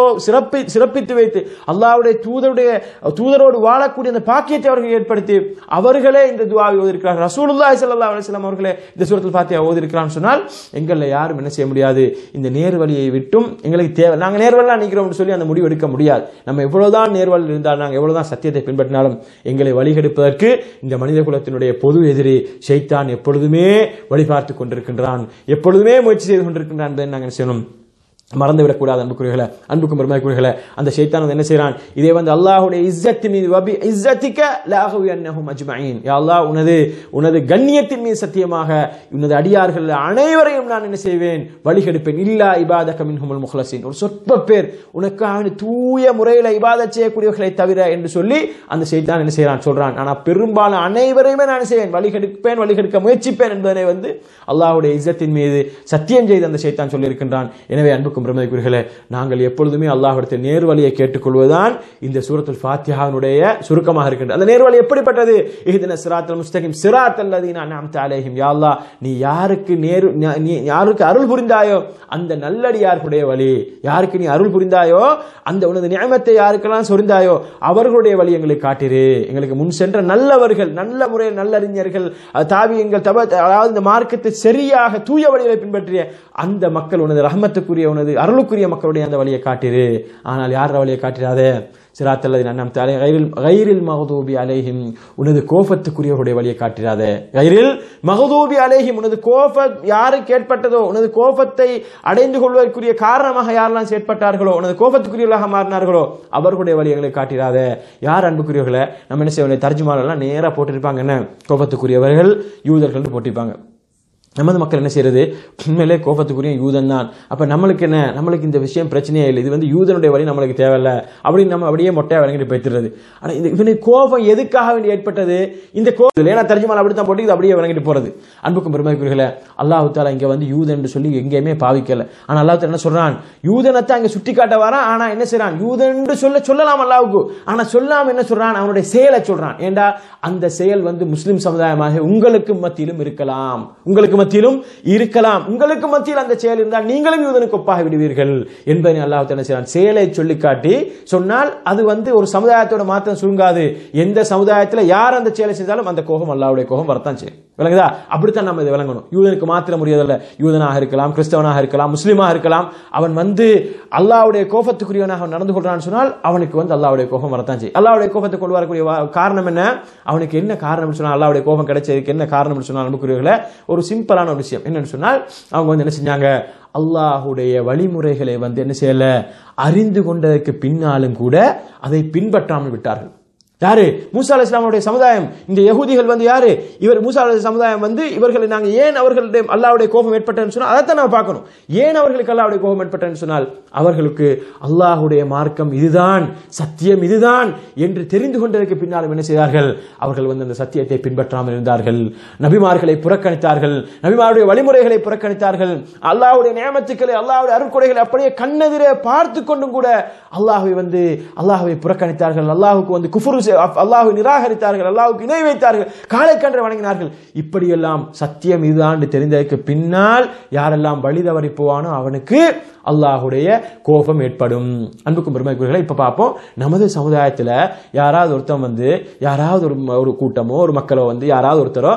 சிறப்பி சிறப்பித்து வைத்து அல்லாஹ்வுடைய தூதருடைய தூதரோடு வாழக்கூடிய அந்த பாக்கியத்தை அவர்கள் ஏற்படுத்தி அவர்களே இந்த துஆவை ஓதிருக்கிறார்கள். ரசூலுல்லாஹி ஸல்லல்லாஹு அலைஹி வஸல்லம் அவர்களே இந்த சூரத்துல் ஃபாத்திஹா ஓதிருக்கிறான்னு சொன்னால் எங்கள்ல யாரும் என்ன செய்ய முடியாது, இந்த நேர்வழியை விட்டும் எங்களுக்கு தேவை, நாங்க நேர்வழியா நிக்கிறோம்னு சொல்லி அந்த முடிவு எடுக்க முடியாது. நம்ம எவ்வளவுதான் நேர்வழி இருந்தால், நாங்க எவ்வளவுதான் சத்தியத்தை பின்பற்றினாலும் எங்களை வழிகெடுப்பதற்கு இந்த மனித குலத்தினுடைய பொது எதிரி ஷைத்தான் எப்பொழுதுமே வழிபார்த்து கொண்டிருக்கின்றான், எப்பொழுதுமே முயற்சி செய்து கொண்டிருக்கின்றான் என்பதை நாங்கள் என்ன செய்யணும், மறந்துவிடக்கூடாது. அன்புக்குரியவர்களே, அன்புக்கும் பெருமைக்குரியவர்களே, அந்த ஷைத்தான் வந்து என்ன செய்றான், இதே வந்து அல்லாஹ்வுடைய இஸ்ஸத்தின் மீது வபி இஸ்ஸத்திக லஅஹு அன்னஹும் அஜ்மஈன், யா அல்லாஹ் உனது உனது கண்ணியத்தின் மீது சத்தியமாக உனது அடியார்கள் அனைவரையும் நான் என்ன செய்வேன், வழிகெடுப்பேன். இல்லா இபாதக மின்ஹுமுல் முஹ்லஸீன், ஒரு சொற்ப பேர் உனக்காக தூய முறையில் இபாதத் செய்யக்கூடியவர்களை தவிர என்று சொல்லி அந்த ஷைத்தான் என்ன செய்றான் சொல்றான். ஆனா பெரும்பாலும் அனைவரையுமே நான் செய்வேன், வழிகெடுப்பேன், வழிகெடுக்க முயற்சிப்பேன் என்பதனை வந்து அல்லாஹ்வுடைய இஸ்ஸத்தின் மீது சத்தியம் செய்து அந்த ஷைத்தான் சொல்லி இருக்கின்றான். எனவே அன்புக்கும் பிரமதிக்குரியவர்களே, நாங்கள் எப்பொழுதுமே அல்லாஹ்விடத்தில் நேர்வழியை கேட்டுக்கொள்வதுதான் இந்த சூரத்துல் ஃபாத்திஹாவுடைய சுருக்கமாக இருக்கின்றது. அந்த நேர்வழி எப்படிப்பட்டது? இஹ்தின ஸிராத்தல் முஸ்தகீம் ஸிராத்தல் லதீன அன்அம்த அலைஹிம், யா அல்லாஹ் நீ யாருக்கு நேர் நீ யாருக்கு அருள் புரிந்தாயோ அந்த நல்லடியார்களுடைய வழி, யாருக்கு நீ அருள் புரிந்தாயோ அந்த உனது நியமத்தை யாருக்கெல்லாம் சொரிந்தாயோ அவர்களுடைய வழி எங்களுக்கு காட்டிரு. எங்களுக்கு முன் சென்ற நல்லவர்கள், நல்ல முறையில் நல்லறிஞர்கள், தாபியங்கள், தப அதாவது இந்த மார்க்கத்தை சரியாக தூய வழிகளை பின்பற்றிய அந்த மக்கள் உனது ரஹ்மத்துக்குரிய உனது அருளுக்குரிய மக்களுடைய அந்த வழியை காட்டிரு. ஆனால் யார் வழியை காட்டிராதே, சிராத்தல் லதீன அன்அம்த அலைஹிம் கைரில் மக்தூபி அலைஹிம், உனது கோபத்துக்குரியவருடைய வழியை காட்டிராதே. கைரில் மக்தூபி அலைஹிம், உனது கோபம் யாருக்கு ஏற்பட்டதோ, உனது கோபத்தை அடைந்து கொள்வதற்குரிய காரணமாக யாரெல்லாம் செயற்பட்டார்களோ, உனது கோபத்துக்குரியவர்களாக மாறினார்களோ அவர்களுடைய வழிகளை காட்டிராதே. யார் அன்புக்குரியவர்களை நம்ம என்ன செய்ய, தர்ஜுமாலாம் நேரா போட்டிருப்பாங்க, என்ன கோபத்துக்குரியவர்கள் யூதர்கள் போட்டிருப்பாங்க. நமது மக்கள் என்ன செய்யறது, உண்மையிலே கோபத்துக்குரிய யூதன் தான், அப்ப நம்மளுக்கு என்ன, நம்மளுக்கு இந்த விஷயம் பிரச்சனையே இல்லை, இது வந்து யூதனுடைய வழி நம்மளுக்கு தேவையில்லை அப்படின்னு நம்ம அப்படியே மொட்டையா வழங்கிட்டு போய்த்துறது. ஆனா இந்த இவனுக்கு கோபம் எதுக்காக வேண்டி ஏற்பட்டது, இந்த கோபம் ஏன்னா தர்ஜுமால் அப்படித்தான் போட்டு இது அப்படியே வழங்கிட்டு போறது. அன்புக்கும் பெருமைக்குரியவர்களே, அல்லாஹ் தஆலா இங்க வந்து யூதன் என்று சொல்லி எங்கேயுமே பாவிக்கல. ஆனா அல்லாஹ் தஆலா என்ன சொல்றான், யூதனத்தை அங்க சுட்டி காட்ட வரான். ஆனா என்ன செய்யறான், யூதன் என்று சொல்ல சொல்லலாம் அல்லாஹ்வுக்கு, ஆனா சொல்லாம என்ன சொல்றான், அவனுடைய செயலை சொல்றான். ஏண்டா அந்த செயல் வந்து முஸ்லிம் சமுதாயமாக உங்களுக்கு மத்தியிலும் இருக்கலாம், உங்களுக்கு மத்தியிலும் இருக்கலாம், உங்களுக்கு மத்தியில் அந்த செயல் இருந்தால் நீங்களும் யூதனுக்கு ஒப்பாக விடுவீர்கள் என்பதை அல்லாஹ் தஆலா செய்றான். செயலை சொல்லி காட்டி சொன்னால் அது வந்து ஒரு சமுதாயத்தோட மாத்திரம் சுருங்காது, எந்த சமுதாயத்தில் யார் அந்த செயலை செய்தாலும் அந்த கோபம் அல்லாஹ்வுடைய கோபம் வரத்தான் செய்யும். விளங்குதா? அப்படித்தான் நம்ம இதை விளங்கணும். யூதனுக்கு மாத்திரம் முடியாதல்ல, யூதனாக இருக்கலாம், கிறிஸ்தவனாக இருக்கலாம், முஸ்லீமாக இருக்கலாம், அவன் வந்து அல்லாஹ்வுடைய கோபத்துக்குரியவனாக நடந்து கொள்றான்னு சொன்னால் அவனுக்கு வந்து அல்லாஹ்வுடைய கோபம் வரத்தான் செய்யும். அல்லாஹ்வுடைய கோபத்தை கொண்டு வரக்கூடிய காரணம் என்ன, அவனுக்கு என்ன காரணம் சொன்னால், அல்லாஹ்வுடைய கோபம் கிடைச்சதுக்கு என்ன காரணம் சொன்னால் அன்புக்குரியவர்களே, ஒரு சிம்பிளான ஒரு விஷயம் என்னன்னு சொன்னால், அவங்க வந்து என்ன செஞ்சாங்க, அல்லாஹ்வுடைய வழிமுறைகளை வந்து என்ன செய்யல, அறிந்து கொண்டதற்கு பின்னாலும் கூட அதை பின்பற்றாமல் விட்டார்கள். யாரு? மூசா அலைஹிஸ்ஸலாமுடைய சமுதாயம். இந்த யகூதிகள் வந்து யாரு? இவர் மூசா அலைஹிஸ்ஸலாம் சமுதாயம் வந்து இவர்களை நாங்க ஏன் அவர்களுடைய அல்லாஹ்வுடைய கோபம் ஏற்பட்டதுன்னு சொன்னா அதைத்தான் நாம பார்க்கணும். ஏன் அவர்களுக்கு அல்லாஹ்வுடைய கோபம் ஏற்பட்டதுன்னு சொன்னால் அவர்களுக்கு அல்லாஹ்வுடைய மார்க்கம் இதுதான், சத்தியம் இதுதான் என்று தெரிந்து கொண்டதற்கு பின்னாலும் என்ன செய்தார்கள், அவர்கள் வந்து அந்த சத்தியத்தை பின்பற்றாமல் இருந்தார்கள், நபிமார்களை புறக்கணித்தார்கள், நபிமாருடைய வழிமுறைகளை புறக்கணித்தார்கள், அல்லாஹ்வுடைய நியமத்துக்களை, அல்லாஹ்வுடைய அருட்கொடைகளை அப்படியே கண்ணெதிரே பார்த்து கொண்டும் கூட அல்லாஹ்வை வந்து அல்லாஹ்வை புறக்கணித்தார்கள், அல்லாஹ்வுக்கு வந்து குஃப்ரு அல்லாஹ்வை நிராகரித்தார்கள், அல்லாஹ்வுக்கு இணை வைத்தார்கள், காளை கன்று வணங்கினார்கள். இப்படியெல்லாம் சத்தியம் இதுதான் தெரிந்ததற்கு பின்னால் யாரெல்லாம் வழி தவறி போவானோ அவனுக்கு அல்லாஹ்வுடைய கோபம் ஏற்படும். அன்புக்கும் பெருமைக்குரியவர்களே, இப்ப பார்ப்போம், நமது சமுதாயத்துல யாராவது ஒருத்தன் வந்து யாராவது ஒரு கூட்டமோ ஒரு மக்களோ வந்து யாராவது ஒருத்தரோ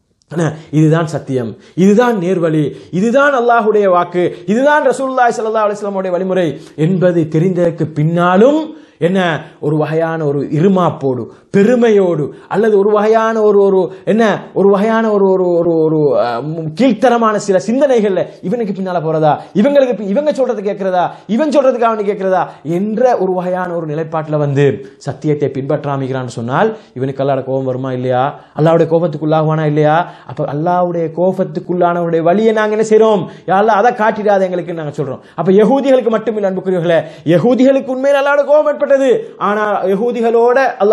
இதுதான் சத்தியம், இதுதான் நேர்வழி, இதுதான் அல்லாஹ்வுடைய வாக்கு, இதுதான் ரசூலுல்லாஹி ஸல்லல்லாஹு அலைஹி வஸல்லம் வழிமுறை என்பது தெரிந்ததற்கு பின்னாலும் என்ன ஒரு வகையான ஒரு இருமாப்போடு, பெருமையோடு, அல்லது ஒரு வகையான ஒரு ஒரு என்ன ஒரு வகையான ஒரு ஒரு ஒரு ஒரு கீழ்த்தரமான சில சிந்தனைகள்ல இவனுக்கு பின்னால போறதா, இவங்களுக்கு இவங்க சொல்றது கேட்கிறதா, இவன் சொல்றதுக்கு அவனுக்கு கேட்கிறதா என்ற ஒரு வகையான ஒரு நிலைப்பாட்டுல வந்து சத்தியத்தை பின்பற்றாமிக்கிறான்னு சொன்னால் இவனுக்கு அல்லாஹ்வுடைய கோபம் வருமா இல்லையா? அல்லாஹ்வுடைய கோபத்துக்குள்ளாகுவானா இல்லையா? அப்ப அல்லாஹ்வுடைய கோபத்துக்குள்ளானவருடைய வழியை நாங்க என்ன செய்றோம், யா அல்லாஹ் அதை காட்டிடாத எங்களுக்கு நாங்க சொல்றோம். அப்ப யகூதிகளுக்கு மட்டுமில்லை அன்புக்குரியவர்களே, யகூதிகளுக்கு உண்மையில் அல்லாஹ்வுடைய கோபம் ஏற்பட்டது, ஆனா யகூதிகளோட அல்லாஹ்வுடைய கோபம்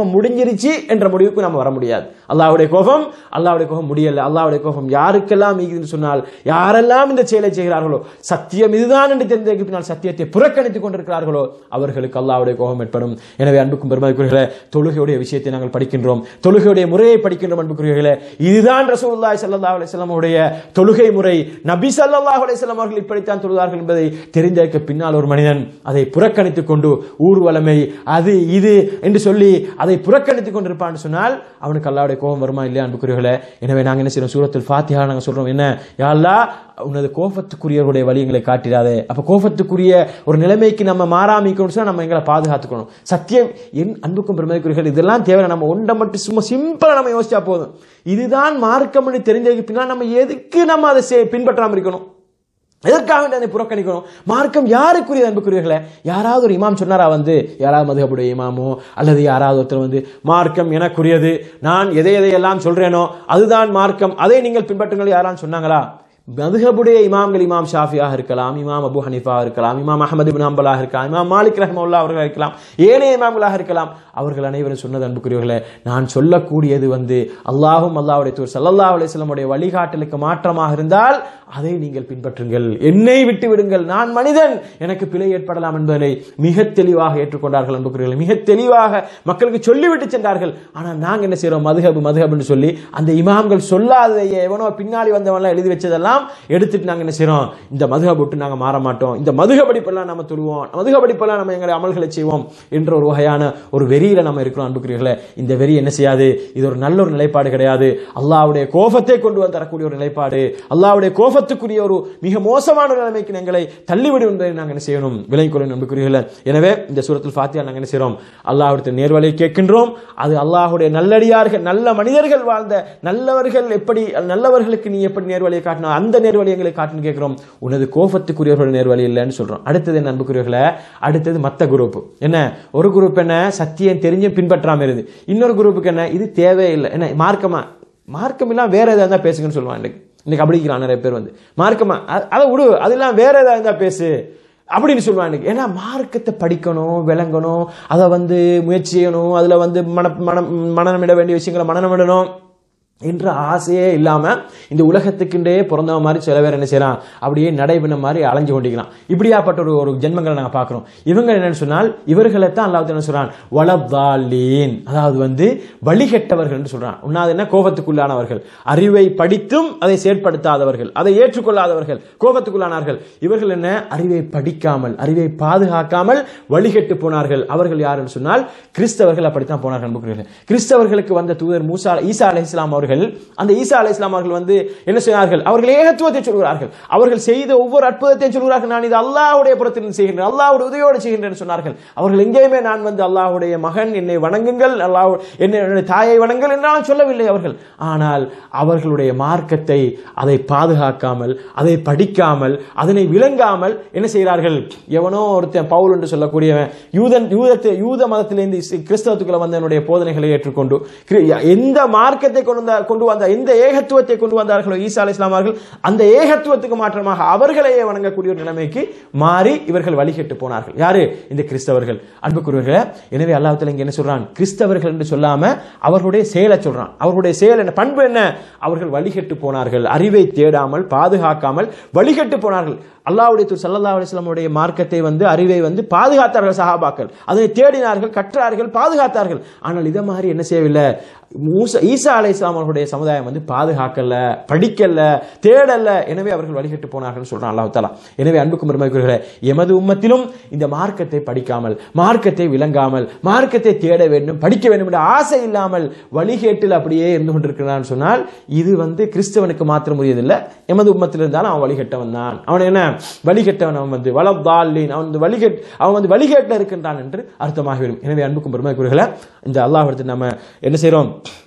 கோபம் முடிஞ்சிருச்சு என்ற முடிவுக்கு நம்ம வர முடியாது. அல்லாஹ்வுடைய கோபம் அல்லாஹ்வுடைய கோபம் முடியல. அல்லாஹ்வுடைய கோபம் யாருக்கெல்லாம் என்று சொன்னால், யாரெல்லாம் இந்த செயலை செய்கிறார்களோ, சத்தியம் இதுதான் என்று தெரிந்ததற்கு பின்னால் சத்தியத்தை புறக்கணித்துக் கொண்டிருக்கிறார்களோ அவர்களுக்கு அல்லாஹ்வுடைய கோபம் ஏற்படும். எனவே அன்புக்கும் பெருமதிக்குரியவர்களே, தொழுகையுடைய விஷயத்தை நாங்கள் படிக்கின்றோம், தொழுகையுடைய முறையை படிக்கின்றோம். அன்புக்குரியவர்களே, இதுதான் ரசூலுல்லாஹி ஸல்லல்லாஹு அலைஹி வஸல்லம் உடைய தொழுகை முறை. நபி ஸல்லல்லாஹு அலைஹி வஸல்லம் அவர்கள் இப்படித்தான் தொழுதார்கள் என்பதை தெரிந்ததற்கு பின்னால் ஒரு மனிதன் அதை புறக்கணித்துக் கொண்டு ஊர்வலமை அது இது என்று சொல்லி அதை புறக்கணித்துக் கொண்டிருப்பான்னு சொன்னால் அவனுக்கு அல்லாஹ்வுடைய கோபம் வருமா இல்லையா? அன்புக்குரியவர்களே, எனவே நாங்கள் என்ன செய்யறோம், சூரத்துல் ஃபாத்திஹா நாங்கள் சொல்றோம், என்ன யா அல்லாஹ் உனது கோபத்துக்குரியவருடைய வழிகளை காட்டிடாதே. அப்ப கோபத்துக்குரிய ஒரு நிலைமைக்கு நம்ம மாறாமிக்கணும் சொன்னா நம்ம எங்களை பாதுகாத்துக்கணும். சத்தியம் என் அன்புக்கும் பெருமதிக்குரியவர்கள், இதெல்லாம் தேவை. நம்ம ஒன்றை மட்டும் சும்மா சிம்பிளா நம்ம யோசிச்சா போதும். இதுதான் மார்க்கம் தெரிஞ்சதுக்கு பின்னால் நம்ம எதுக்கு நம்ம அதை பின்பற்றாம இருக்கணும்? எதற்காக அதை புறக்கணிக்கணும்? மார்க்கம் யாருக்குரிய அன்புக்குரியவர்களே? யாராவது ஒரு இமாம் சொன்னாரா வந்து, யாராவது மதுஹபுடைய இமாமோ அல்லது யாராவது ஒருத்தர் வந்து மார்க்கம் எனக்குரியது, நான் எதை எதையெல்லாம் சொல்றேனோ அதுதான் மார்க்கம், அதை நீங்கள் பின்பற்றுங்கள் யாரான்னு சொன்னாங்களா? மதுஹபுடைய இமாம்கள் இமாம் ஷாஃபியாக இருக்கலாம், இமாம் அபு ஹனீஃபா இருக்கலாம், இமாம் அஹ்மது இப்னு ஹம்பலாக இருக்கலாம், இமாம் மாலிக் ரஹ்மத்துல்லாஹி அவர்கள் இருக்கலாம், ஏனைய இமாம்களாக இருக்கலாம். அவர்கள் அனைவரும் சொன்னது அன்புக்குரியவர்களே, நான் சொல்லக்கூடியது வந்து அல்லாஹும் அல்லாஹ்வுடைய தூதர் ஸல்லல்லாஹு அலைஹி வஸல்லம் உடைய வழிகாட்டலுக்கு மாற்றமாக இருந்தால் அதை நீங்கள் பின்பற்றுங்கள், என்னை விட்டு விடுங்கள், நான் மனிதன், எனக்கு பிழை ஏற்படலாம் என்பதை மிக தெளிவாக ஏற்றுக்கொண்டார்கள். அன்புக்குரியவர்களே, மிக தெளிவாக மக்களுக்கு சொல்லிவிட்டு சென்றார்கள். ஆனால் நாங்கள் என்ன செய்யறோம், மதுஹப் மதுஹப்னு சொல்லி அந்த இமாம்கள் சொல்லாததையே எவனோ பின்னாடி வந்தவன்லாம் எழுதி வச்சதெல்லாம் எடுத்துட்டு நாங்க என்ன செய்யறோம், இந்த மதுஹப் விட்டு நாங்க மாற மாட்டோம், இந்த மதுஹப் படிப்பெல்லாம் நம்ம தொழுவோம், மதுஹப் படிப்பெல்லாம் நம்ம எங்களுடைய அமல்களை செய்வோம் என்ற ஒரு வகையான ஒரு வெறியில நம்ம இருக்கிறோம். அன்புக்குரியவர்களே, இந்த வெறி என்ன செய்யாது, இது ஒரு நல்ல ஒரு நிலைப்பாடு கிடையாது. அல்லாஹ்வுடைய கோபத்தை கொண்டு வந்து தரக்கூடிய ஒரு நிலைப்பாடு, அல்லாஹ்வுடைய கோபத்துக்குரிய ஒரு மிக மோசமான ஒரு நிலைமைக்கு எங்களை தள்ளிவிடும் என்பதை நாங்கள் என்ன செய்யணும், விலகிக் கொள்ளணும். அன்புக்குரியவர்களே, எனவே இந்த சூரத்துல் ஃபாத்திஹா நாங்கள் என்ன செய்யறோம், அல்லாஹ்வுடைய நேர்வழியை கேட்கின்றோம். அது அல்லாஹ்வுடைய நல்லடியார்கள், நல்ல மனிதர்கள் வாழ்ந்த நல்லவர்கள் எப்படி, நல்லவர்களுக்கு நீ எப்படி நேர்வழியை காட்டினா அந்த நேர்வழி எங்களை காட்டுன்னு கேட்கிறோம். உனது கோபத்துக்குரியவர்கள் நேர்வழி இல்லைன்னு சொல்றோம். அடுத்தது என்ன அன்புக்குரியவர்களே, அடுத்தது மத்த குரூப் என்ன, ஒரு குரூப் என்ன சத்தியம் தெரிஞ்சு பின்பற்றாம இருந்து, இன்னொரு குரூப்புக்கு என்ன இது தேவையில்லை, என்ன மார்க்கமா மார்க்கம் எல்லாம் வேற ஏதாவது இருந்தா பேசுங்கன்னு சொல்லுவான். இன்னைக்கு இன்னைக்கு அப்படிக்கிறான் நிறைய பேர் வந்து, மார்க்கமா அதை விடு, அதெல்லாம் வேற ஏதாவது இருந்தா பேசு அப்படின்னு சொல்லுவாங்க. ஏன்னா மார்க்கத்தை படிக்கணும், விளங்கணும், அதை வந்து முயற்சி செய்யணும், அதுல வந்து மன மனம் மனநமிட வேண்டிய விஷயங்களை மனநமிடணும் என்ற ஆசையே இல்லாம இந்த உலகத்துக்குண்டே பிறந்த மாதிரி சில பேர் என்ன செய்யலாம், அப்படியே நடைபெற மாதிரி அலைஞ்சு கொண்டிருக்கலாம். இப்படியாப்பட்ட ஒரு ஒரு ஜென்மங்களை நாங்கள் பார்க்கிறோம். இவங்க என்னன்னு சொன்னால், இவர்களை தான் அல்லாஹ் என்ன சொல்றான், வலதாலீன், அதாவது வந்து வழிகெட்டவர்கள் என்று சொல்றான். உன்னாது என்ன, கோபத்துக்குள்ளானவர்கள், அறிவை படித்தும் அதை செயற்படுத்தாதவர்கள், அதை ஏற்றுக்கொள்ளாதவர்கள், கோபத்துக்குள்ளானார்கள். இவர்கள் என்ன, அறிவை படிக்காமல், அறிவை பாதுகாக்காமல் வழிகெட்டு போனார்கள். அவர்கள் யார் என்று சொன்னால் கிறிஸ்தவர்கள். அப்படித்தான் போனார்கள். கிறிஸ்தவர்களுக்கு வந்த தூதர் மூசா ஈசா அலைஹிஸ்ஸலாம் அவர்கள், அந்த ஈசா அலைஹிஸ்ஸலாம் அவர்கள் வந்து என்ன செய்தார்கள், அவர்கள் ஏகத்துவத்தை சொல்கிறார்கள், அவர்கள் செய்த ஒவ்வொரு அற்புதத்தையும் சொல்கிறார்கள், நான் இது அல்லாஹ்வுடைய புறத்திலிருந்து செய்கின்றேன், அல்லாஹ்வுடைய உதவியோடு செய்கின்றேன் சொன்னார்கள். அவர்கள் எங்கேயுமே நான் வந்து அல்லாஹ்வுடைய மகன், என்னை வணங்குங்கள், அல்லாஹ் என்னுடைய தாயை வணங்குங்கள் என்றாலும் சொல்லவில்லை அவர்கள். ஆனால் அவர்களுடைய மார்க்கத்தை அதை பாதுகாக்காமல், அதை படிக்காமல், அதனை விளங்காமல் என்ன செய்கிறார்கள், எவனோ ஒருத்தன் பவுல் என்று சொல்லக்கூடியவன் யூதன் யூதத்தை யூத மதத்திலிருந்து கிறிஸ்தவத்துக்குள்ள வந்தவனுடைய போதனைகளை ஏற்றுக்கொண்டு எந்த மார்க்கத்தை கொண்டு கொண்டு வந்த எந்த ஏகத்துவத்தை கொண்டு வந்தார்களோ ஈசா அலைஹிஸ்ஸலாம் அவர்கள், அந்த ஏகத்துவத்துக்கு மாற்றமாக அவர்களையே வணங்கக்கூடிய ஒரு நிலைமைக்கு மாறி இவர்கள் வழிகெட்டு போனார்கள். யாரு, இந்த கிறிஸ்தவர்கள். அன்புக்குரியவர்களே, எனவே அல்லாஹ் தஆலா இங்க என்ன சொல்றான், கிறிஸ்தவர்கள் என்று சொல்லாம அவர்களுடைய செயலை சொல்றான். அவர்களுடைய செயல் என்ன, பண்பு என்ன, அவர்கள் வழிகெட்டு போனார்கள், அறிவை தேடாமல் பாதுகாக்காமல் வழிகெட்டு போனார்கள். அல்லாஹ்வுடைய தூதர் ஸல்லல்லாஹு அலைஹி வஸல்லம் உடைய மார்க்கத்தை வந்து, அறிவை வந்து பாதுகாத்தார்கள் சஹாபாக்கள், அதனை தேடினார்கள், கற்றார்கள், பாதுகாத்தார்கள். ஆனால் இதை மாதிரி என்ன செய்யவில்லை, மூசா ஈசா அலைஹிஸ்ஸலாம் அவர்களுடைய சமுதாயம் வந்து பாதுகாக்கல, படிக்கல, தேடல. எனவே அவர்கள் வழிகட்டு போனார்கள் சொல்றான் அல்லாஹ் தஆலா. எனவே அன்புக்கும் பெருமதிக்குரியவர்களே, எமது உம்மத்திலும் இந்த மார்க்கத்தை படிக்காமல், மார்க்கத்தை விளங்காமல், மார்க்கத்தை தேட வேண்டும், படிக்க வேண்டும் என்ற ஆசை இல்லாமல் வழிகேட்டில் அப்படியே இருந்து கொண்டிருக்கிறான் சொன்னால் இது வந்து கிறிஸ்தவனுக்கு மாத்திரம் உரியதில்லை, எமது உம்மத்தில் இருந்தாலும் அவன் வழிகட்டவன் தான். அவன் என்ன, வழிகட்டவன், அவன் வந்து வலதாலீன், அவன் வந்து வழிகேட் அவன் வந்து வழிகேட்டில் இருக்கின்றான் என்று அர்த்தமாகிவிடும். எனவே அன்புக்கும் பெருமதிக்குரியவர்களே, இந்த அல்லாஹ்விடத்தில் நம்ம என்ன செய்றோம்,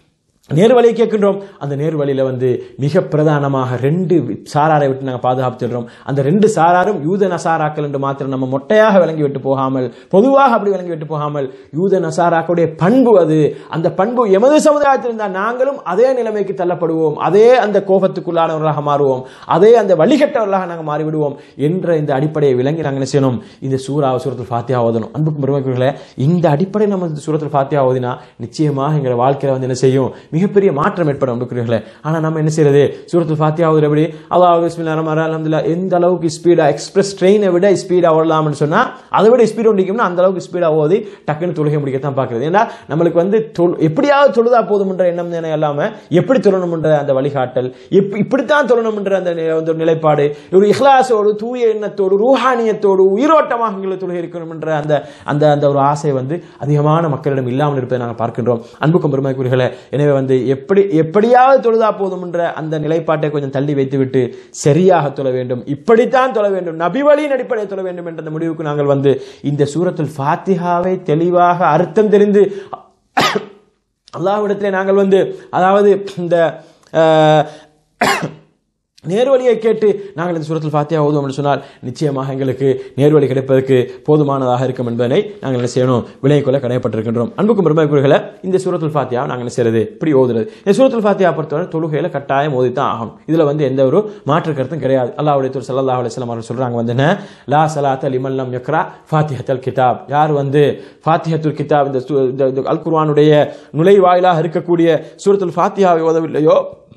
நேர்வழியை கேட்கின்றோம். அந்த நேர்வழியில வந்து மிக பிரதானமாக ரெண்டு சாராரை விட்டு நாங்கள் பாதுகாப்பு தேடுறோம். அந்த ரெண்டு சாராரும் யூத நசாராக்கள் என்று மாத்திரம் நம்ம மொட்டையாக விளங்கி விட்டு போகாமல், பொதுவாக அப்படி விளங்கி விட்டு போகாமல், யூத நசாராக்களுடைய பண்பு அது. அந்த பண்பு எமது சமுதாயத்தில் இருந்தால் நாங்களும் அதே நிலைமைக்கு தள்ளப்படுவோம், அதே அந்த கோபத்துக்குள்ளானவர்களாக மாறுவோம், அதே அந்த வழிகட்டவர்களாக நாங்கள் மாறிவிடுவோம் என்ற இந்த அடிப்படையை விளங்கி நாங்கள் என்ன செய்யணும், இந்த சூரா சூரத்துல் ஃபாத்திஹா ஓதணும். அன்புக்கும் பெருமைக்குரியவர்களே, இந்த அடிப்படை நம்ம சூரத்துல் ஃபாத்திஹா ஓதினா நிச்சயமாக எங்கள் வாழ்க்கையில வந்து என்ன செய்யும், மிகப்பெரிய மாற்றம் ஏற்படும் அன்புக்குரியவர்களே. ஆனா நம்ம என்ன செய்யறது, சூரத்துல் ஃபாத்திஹா ஓதுற எப்படி அல்லாஹ் பிஸ்மில்லாஹிர் ரஹ்மானிர் ரஹீம் அல்ஹம்துலில்லாஹ் எந்த அளவுக்கு ஸ்பீடா எக்ஸ்பிரஸ் ட்ரெயினை விட ஸ்பீடா ஓடலாம்னு சொன்னா அதை விட ஸ்பீட் ஓடிக்கும்னா அந்த அளவுக்கு ஸ்பீடா ஓதி டக்குன்னு தொழுகை முடிக்கத்தான் பார்க்கிறது. ஏன்னா நம்மளுக்கு வந்து எப்படியாவது தொழுதா போதும்ன்ற எண்ணம் தானே இல்லாம எப்படி தொழணும்ன்ற அந்த வழிகாட்டல், இப்படித்தான் தொழணும்ன்ற அந்த நிலைப்பாடு, ஒரு இஹ்லாஸோடு தூய எண்ணத்தோடு ரூஹானியத்தோடு உயிரோட்டமாக தொழுகை இருக்கணும் என்ற அந்த அந்த அந்த ஒரு ஆசை வந்து அதிகமான மக்களிடம் இல்லாமல் இருப்பதை நாங்கள் பார்க்கின்றோம். அன்புக்கும் பெருமைக்குரியவர்களே, எனவே வந்து எப்படி எப்படியாவது தொழுதா போதும் என்ற அந்த நிலைப்பாட்டை கொஞ்சம் தள்ளி வைத்துவிட்டு சரியாக தொழ வேண்டும், இப்படித்தான் தொழ வேண்டும், நபி வழியின் அடிப்படையில் தொழ வேண்டும் என்ற முடிவுக்கு நாங்கள் வந்து இந்த சூரத்துல் ஃபாத்திஹாவை தெளிவாக அர்த்தம் தெரிந்து அல்லாஹ்விடத்திலே நாங்கள் வந்து அதாவது இந்த நேர்வழியை கேட்டு நாங்கள் இந்த சூரத்துல் ஃபாத்திஹா ஓதுவோம் என்று சொன்னால் நிச்சயமாக எங்களுக்கு நேர்வழி கிடைப்பதற்கு போதுமானதாக இருக்கும் என்பதனை நாங்கள் என்ன செய்யணும், விலகிக் கொள்ள கடமைப்பட்டிருக்கின்றோம். அன்புக்கும் பெருமைக்குரியவர்களே, இந்த சூரத்துல் ஃபாத்திஹா நாங்கள் என்ன செய்யறது, இப்படி ஓதுறது. இந்த சூரத்துல் ஃபாத்திஹா பொறுத்தவரை தொழுகையில கட்டாயம் ஓதித்தான் ஆகும். இதுல வந்து எந்த ஒரு மாற்று கருத்தும் கிடையாது. அல்லாஹ்வுடைய தூதர் ஸல்லல்லாஹு அலைஹி வஸல்லம் அவர்கள் சொல்றாங்க வந்து லா ஸலாத்த லிமன் லம் யக்ரா ஃபாத்திஹத்துல் கிதாப், யார் வந்து ஃபாத்திஹத்துல் கிதாப் இந்த அல் குர்ஆனுடைய நுழைவாயிலாக இருக்கக்கூடிய சூரத்துல் ஃபாத்திஹாவை ஓதவில்லையோ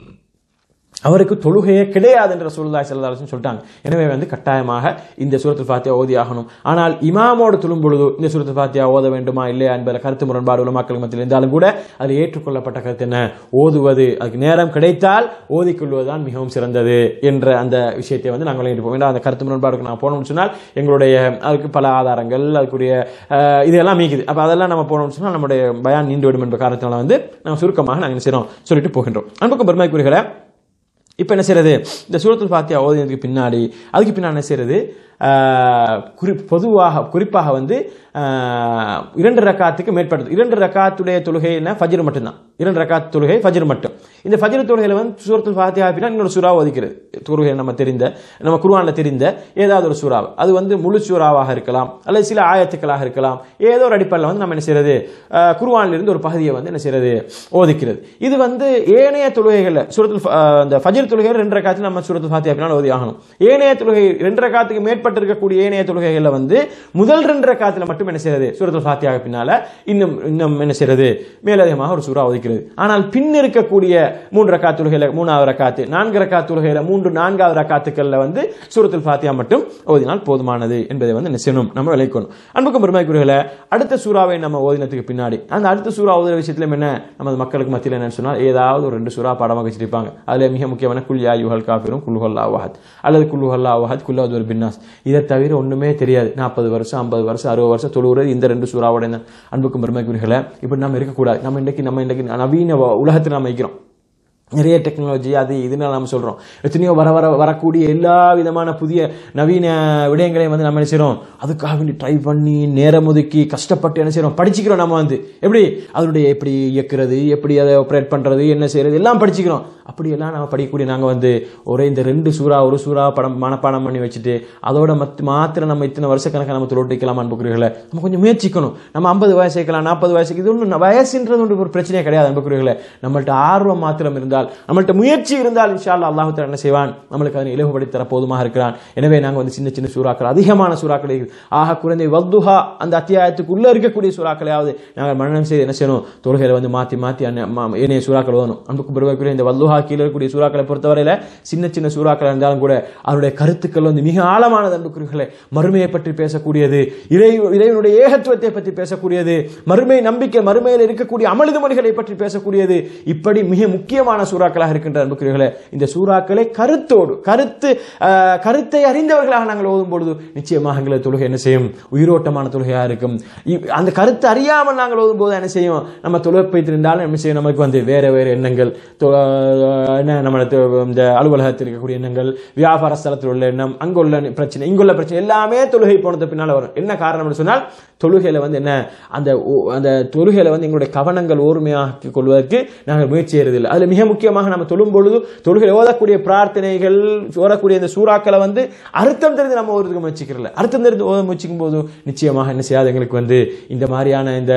அவருக்கு தொழுகையே கிடையாது என்று ரசூலுல்லாஹி ஸல்லல்லாஹு அலைஹி வஸல்லம் சொல்லிட்டாங்க. எனவே வந்து கட்டாயமாக இந்த சூரத்துல் ஃபாத்திஹா ஓதி ஆகணும். ஆனால் இமாமோடு தொழும் பொழுது இந்த சூரத்துல் ஃபாத்திஹா ஓத வேண்டுமா இல்லையா என்பதில் கருத்து முரண்பாடு உலமாக்கள் மத்தியில் இருந்தாலும் கூட அது ஏற்றுக்கொள்ளப்பட்ட கருத்து என்ன, ஓதுவது அதுக்கு நேரம் கிடைத்தால் ஓதிக்கொள்வதுதான் மிகவும் சிறந்தது என்ற அந்த விஷயத்தை வந்து நாங்கள் இருப்போம். ஏன்னா அந்த கருத்து முரண்பாடுக்கு நான் போனோம்னு சொன்னால் எங்களுடைய அதுக்கு பல ஆதாரங்கள் அதுக்குரிய இதெல்லாம் மீக்குது. அப்போ அதெல்லாம் நம்ம போனோம்னு சொன்னால் நம்முடைய பயான் நீண்டு விடும் என்ற காரணத்தினால வந்து நம்ம சுருக்கமாக நாங்கள் என்ன செய்யறோம் சொல்லிட்டு போகின்றோம். அன்புக்கும் பெருமைக்குரியவர்களே, இப்போ என்ன செய்யறது, இந்த சூரத்துல் ஃபாத்திஹா ஓதினதுக்கு பின்னாடி அதுக்கு பின்னாடி என்ன செய்யறது, குறி பொதுவாக குறிப்பாக வந்து இரண்டு ரக்காத்துக்கு மேற்பட்டது. இரண்டு ரக்காத்துடைய தொழுகை என்ன, ஃபஜ்ர் மட்டும்தான். இரண்டு ரக்காத் தொழுகை ஃபஜ்ர் மட்டும். இந்த ஃபஜ்ர் தொழுகையில வந்து சூரத்துல் ஃபாத்திஹா பின்னாடி இன்னொரு சூறா ஓதிக்கிறது. தொழுகை நம்ம தெரிந்த நம்ம குர்ஆன்ல தெரிந்த ஏதாவது ஒரு சூறா, அது வந்து முழு சூறாவாக இருக்கலாம் அல்லது சில ஆயத்துக்களாக இருக்கலாம், ஏதோ ஒரு அடிப்படையில் வந்து நம்ம என்ன செய்யறது குர்ஆன்ல இருந்து ஒரு பகுதியை வந்து என்ன செய்யறது ஓதிக்கிறது. இது வந்து ஏனைய தொழுகைகள்ல சூரத்துல் அந்த ஃபஜ்ர் தொழுகை ரெண்டு ரக்காத்துல நம்ம சூரத்துல் ஃபாத்திஹா பின்னால் ஓதி ஆகணும். ஏனைய தொழுகை ரெண்டு ரக்காத்துக்கு மேற்பட்டு இருக்கக்கூடிய ஏனைய தொழுகைகள்ல வந்து முதல் ரெண்டு ரக்காத்துல மட்டும் என்ன செய்யறது சூரத்துல் ஃபாத்திஹா பின்னால இன்னும் இன்னும் என்ன செய்யறது மேலதிகமாக ஒரு சூறா ஓதிக்கிறது. ஆனால் பின் இருக்கக்கூடிய மூன்று ரக்காத் தொழுகையில மூணாவது ரக்காத்து, நான்கு ரக்காத் தொழுகையில மூன்று நான்காவது ரக்காத்துக்கள்ல வந்து சூரத்துல் ஃபாத்திஹா மட்டும் ஓதினால் போதுமானது என்பதை வந்து என்ன செய்யணும் நம்ம விளக்கணும். அன்புக்கும் பெருமைக்குரியவர்களே, அடுத்த சூறாவை நம்ம ஓதினத்துக்கு பின்னாடி அந்த அடுத்த சூறா ஓதுற விஷயத்துல என்ன நம்ம மக்களுக்கு மத்தியில் என்ன சொன்னால் ஏதாவது ஒரு ரெண்டு சூறா பாடமாக வச்சிருப்பாங்க. அதுல மிக முக்கியமான குல் யா அய்யுஹல் காஃபிரூன் குல் ஹுவல்லாஹு அஹத் அல்லது குல் ஹுவல்லாஹு அஹத் குல் அஊது பின்னாஸ். இதை தவிர ஒண்ணுமே தெரியாது. நாற்பது வருஷம் ஐம்பது வருஷம் அறுபது வருஷம் தொழுகிறது இந்த ரெண்டு சூறாவோட. அன்புக்கும் பெருமைக்குரியவர்களே, இப்படி நம்ம இருக்கக்கூடாது. நம்ம இன்றைக்கு நம்ம இன்றைக்கு நவீன உலகத்தில் நம்ம இருக்கிறோம். நிறைய டெக்னாலஜி அது இதுன்னு நம்ம சொல்றோம். எத்தனையோ வர வர வரக்கூடிய எல்லா விதமான புதிய நவீன விடயங்களையும் வந்து நம்ம என்ன செய்யறோம், அதுக்காக வேண்டி ட்ரை பண்ணி நேரம் ஒதுக்கி கஷ்டப்பட்டு என்ன செய்யறோம் படிச்சுக்கிறோம். நம்ம வந்து எப்படி அதனுடைய எப்படி இயக்குறது, எப்படி அதை ஆப்ரேட் பண்றது, என்ன செய்யறது எல்லாம் படிச்சுக்கிறோம். அப்படியெல்லாம் நம்ம படிக்கக்கூடிய நாங்கள் வந்து ஒரே இந்த ரெண்டு சூறா ஒரு சூறா படம் மனப்பாடம் பண்ணி வச்சுட்டு அதோட மத் மாத்திரம் நம்ம இத்தனை வருஷக்கணக்காக நம்ம தொழில் அன்புக்குரியவர்களே, நம்ம கொஞ்சம் முயற்சிக்கணும். நம்ம ஐம்பது வயசு வைக்கலாம், நாற்பது வயசுக்கு இது ஒன்றும் வயசுன்றது ஒன்று ஒரு பிரச்சனையே கிடையாது அன்புக்குரியவர்களே. நம்மள்ட்ட ஆர்வம் மாத்திரம் இருந்தால், நம்மள்ட்ட முயற்சி இருந்தால் இன்ஷா அல்லாஹ் அல்லாஹ் தஆலா என்ன செய்வான், நம்மளுக்கு அதனை இலகுபடுத்தி தர போதுமாக இருக்கிறான். எனவே நாங்கள் வந்து சின்ன சின்ன சூறாக்கள், அதிகமான சூறாக்களை, ஆக குறைந்த வத்துஹா அந்த அத்தியாயத்துக்கு உள்ள இருக்கக்கூடிய சூறாக்களையாவது நாங்கள் மனனம் செய்து என்ன செய்யணும், தொழுகையில வந்து மாற்றி மாற்றி ஏனைய சூறாக்கள் ஓதணும். அன்புக்கு பெருமைக்குரிய இந்த வத்துஹா கீழே இருக்கக்கூடிய சூறாக்களை பொறுத்தவரையில சின்ன சின்ன சூறாக்கள் இருந்தாலும் கூட அவருடைய கருத்துக்கள் வந்து மிக ஆழமானது அன்புக்குரியவர்களே. மறுமையை பற்றி பேசக்கூடியது, இறை இறைவனுடைய ஏகத்துவத்தை பற்றி பேசக்கூடியது, மறுமை நம்பிக்கை, மறுமையில் இருக்கக்கூடிய அமளிது மொழிகளை பற்றி பேசக்கூடியது, இப்படி மிக முக்கியமான சூறாக்களாக இருக்கின்ற அன்புக்குரியவர்களே, இந்த சூறாக்களை கருத்தோடு கருத்து கருத்தை அறிந்தவர்களாக நாங்கள் ஓதும் பொழுது நிச்சயமாக எங்களது தொழுகை என்ன செய்யும், உயிரோட்டமான தொழுகையாக இருக்கும். அந்த கருத்து அறியாமல் நாங்கள் ஓதும் போது என்ன செய்யும், நம்ம தொழுகை வைத்திருந்தாலும் என்ன செய்யும், நமக்கு வந்து வேற வேற எண்ணங்கள், என்ன நம்ம இந்த அலுவலகத்தில் இருக்கக்கூடிய எண்ணங்கள், வியாபார ஸ்தலத்தில் உள்ள எண்ணம், அங்குள்ள பிரச்சனை, இங்குள்ள பிரச்சனை எல்லாமே தொழுகை போனது பின்னால் வரும். என்ன காரணம் சொன்னால் தொழுகையில வந்து என்ன அந்த அந்த தொழுகையில வந்து எங்களுடைய கவனங்கள் ஓர்மையாக்கிக் கொள்வதற்கு நாங்கள் முயற்சி செய்யறதில்லை. அதுல மிக முக்கியமாக நம்ம தொழும் பொழுது தொழுகையில் ஓதக்கூடிய பிரார்த்தனைகள், ஓதக்கூடிய இந்த சூறாக்களை வந்து அர்த்தம் தெரிந்து நம்ம ஓதுறதுக்கு முயற்சிக்கிறல. அர்த்தம் தெரிந்து ஓத முயற்சிக்கும் போது நிச்சயமாக என்ன செய்யாது, எங்களுக்கு வந்து இந்த மாதிரியான இந்த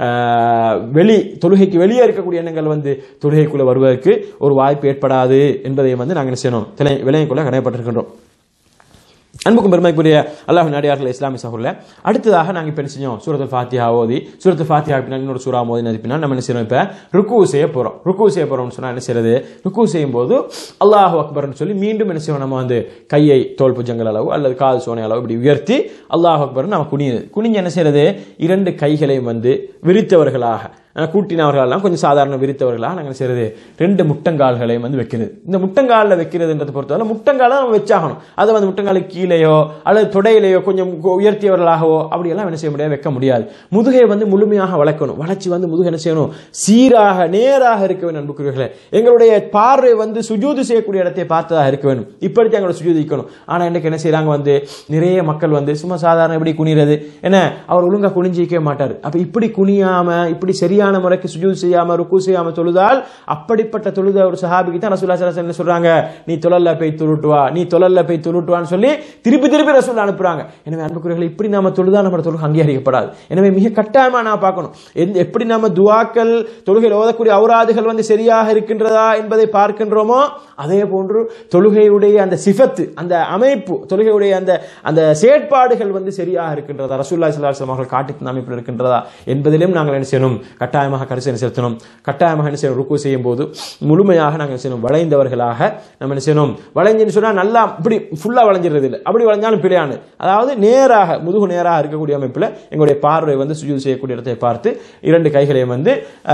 வெளி தொழுகைக்கு வெளியே இருக்கக்கூடிய எண்ணங்கள் வந்து தொழுகைக்குள்ள வருவதற்கு ஒரு வாய்ப்பு ஏற்படாது என்பதை வந்து நாங்கள் என்ன செய்யணும், விலைக்குள்ள கடையப்பட்டிருக்கின்றோம். அன்புக்கும் பெருமைக்குரிய அல்லாஹ்வின் அடியார்களே, இஸ்லாமிய சகோதரர்களே, அடுத்ததாக நாங்கள் இப்போ என்ன செஞ்சோம், சூரத்துல் ஃபாத்திஹா ஓதி சூரத்துல் ஃபாத்திஹா பின்னால் இன்னொரு சூரா ஓதி பின்னால் நம்ம என்ன செய்யறோம், இப்போ ருக்கு செய்ய போறோம். ருக்கு செய்ய போறோம்னு சொன்னா என்ன செய்யறது, ருக்கு செய்யும் போது அல்லாஹு அக்பர்னு சொல்லி மீண்டும் என்ன செய்வோம், நம்ம வந்து கையை தோல் புஜங்கள் அளவு அல்லது காது சோனை அளவு இப்படி உயர்த்தி அல்லாஹு அக்பர் நம்ம குனியுது. குனிஞ்சு என்ன செய்யறது, இரண்டு கைகளையும் வந்து விரித்தவர்களாக, கூட்டினவர்களெல்லாம் கொஞ்சம் சாதாரண விரித்தவர்களாக நாங்கள் செய்யறது, ரெண்டு முட்டங்கால்களையும் வந்து வைக்கிறது. இந்த முட்டங்காலில் வைக்கிறதுன்றதை பொறுத்தவரை முட்டங்கால நம்ம வச்சாகணும். அதை வந்து முட்டங்காலுக்கு கீழேயோ அல்லது தொடையிலேயோ கொஞ்சம் உயர்த்தியவர்களாகவோ அப்படியெல்லாம் என்ன செய்ய முடியாது, வைக்க முடியாது. முதுகை வந்து முழுமையாக வளைக்கணும். வளைச்சி வந்து முதுகை என்ன செய்யணும், சீராக நேராக இருக்க வேண்டும். அன்புக்குரியவர்களே, எங்களுடைய பார்வை வந்து சுஜூது செய்யக்கூடிய இடத்தை பார்த்ததாக இருக்க வேண்டும். இப்படித்தான் எங்களோட சுஜூது இருக்கணும். ஆனா இன்னைக்கு என்ன செய்யறாங்க, வந்து நிறைய மக்கள் வந்து சும்மா சாதாரண எப்படி குனிறது, என்ன அவர் ஒழுங்கா குனிஞ்சிக்க மாட்டார். அப்ப இப்படி குனியாம இப்படி சரியா முறைக்கு சுஜூத் செய்யாம ருக்கு செய்யாம தொழுதால் அப்படிப்பட்ட தொழுத ஒரு சஹாபிக்கு தான் ரசூலுல்லாஹி ஸல்லல்லாஹு அலைஹி வஸல்லம் சொல்றாங்க, நீ தொழல்ல போய் தொழுட்டுவா, நீ தொழல்ல போய் தொழுட்டுவான்னு சொல்லி திருப்பி திருப்பி ரசூல் அனுப்புறாங்க. எனவே அன்புக்குரியவர்களே, இப்படி நாம தொழுதா நம்ம தொழுகை அங்கீகரிக்கப்படாது. எனவே மிக கட்டாயமா நான் பார்க்கணும், எப்படி நம்ம துஆக்கள் தொழுகையில் ஓதக்கூடிய ஔராதுகள் வந்து சரியாக இருக்கின்றதா என்பதை பார்க்கின்றோமோ, அதே போன்று தொழுகையுடைய அந்த சிஃபத்து, அந்த அமைப்பு, தொழுகையுடைய அந்த அந்த செயற்பாடுகள் வந்து சரியாக இருக்கின்றதா, ரசூலுல்லாஹி ஸல்லல்லாஹு அலைஹி வஸல்லம் அவர்கள் காட்டி தந்த அமைப்பில் இருக்கின்றதா என்பதிலும் நாங்கள் என்ன செய்யணும், கட்டாயமாக கரிசனை செலுத்தணும். கட்டாயமாக என்ன செய்யணும், ருக்கு செய்யும் போது முழுமையாக நாங்கள் செய்யணும், வளைந்தவர்களாக நம்ம என்ன செய்யணும். வளைஞ்சுன்னு சொன்னா நல்லா இப்படி ஃபுல்லா வளைஞ்சிடுறது இல்லை, அப்படி வளைஞ்சாலும் பிழையானது. அதாவது நேராக முதுகு நேராக இருக்கக்கூடிய அமைப்பில் எங்களுடைய பார்வை வந்து சுஜூத் செய்யக்கூடிய இடத்தை பார்த்து இரண்டு கைகளையும் வந்து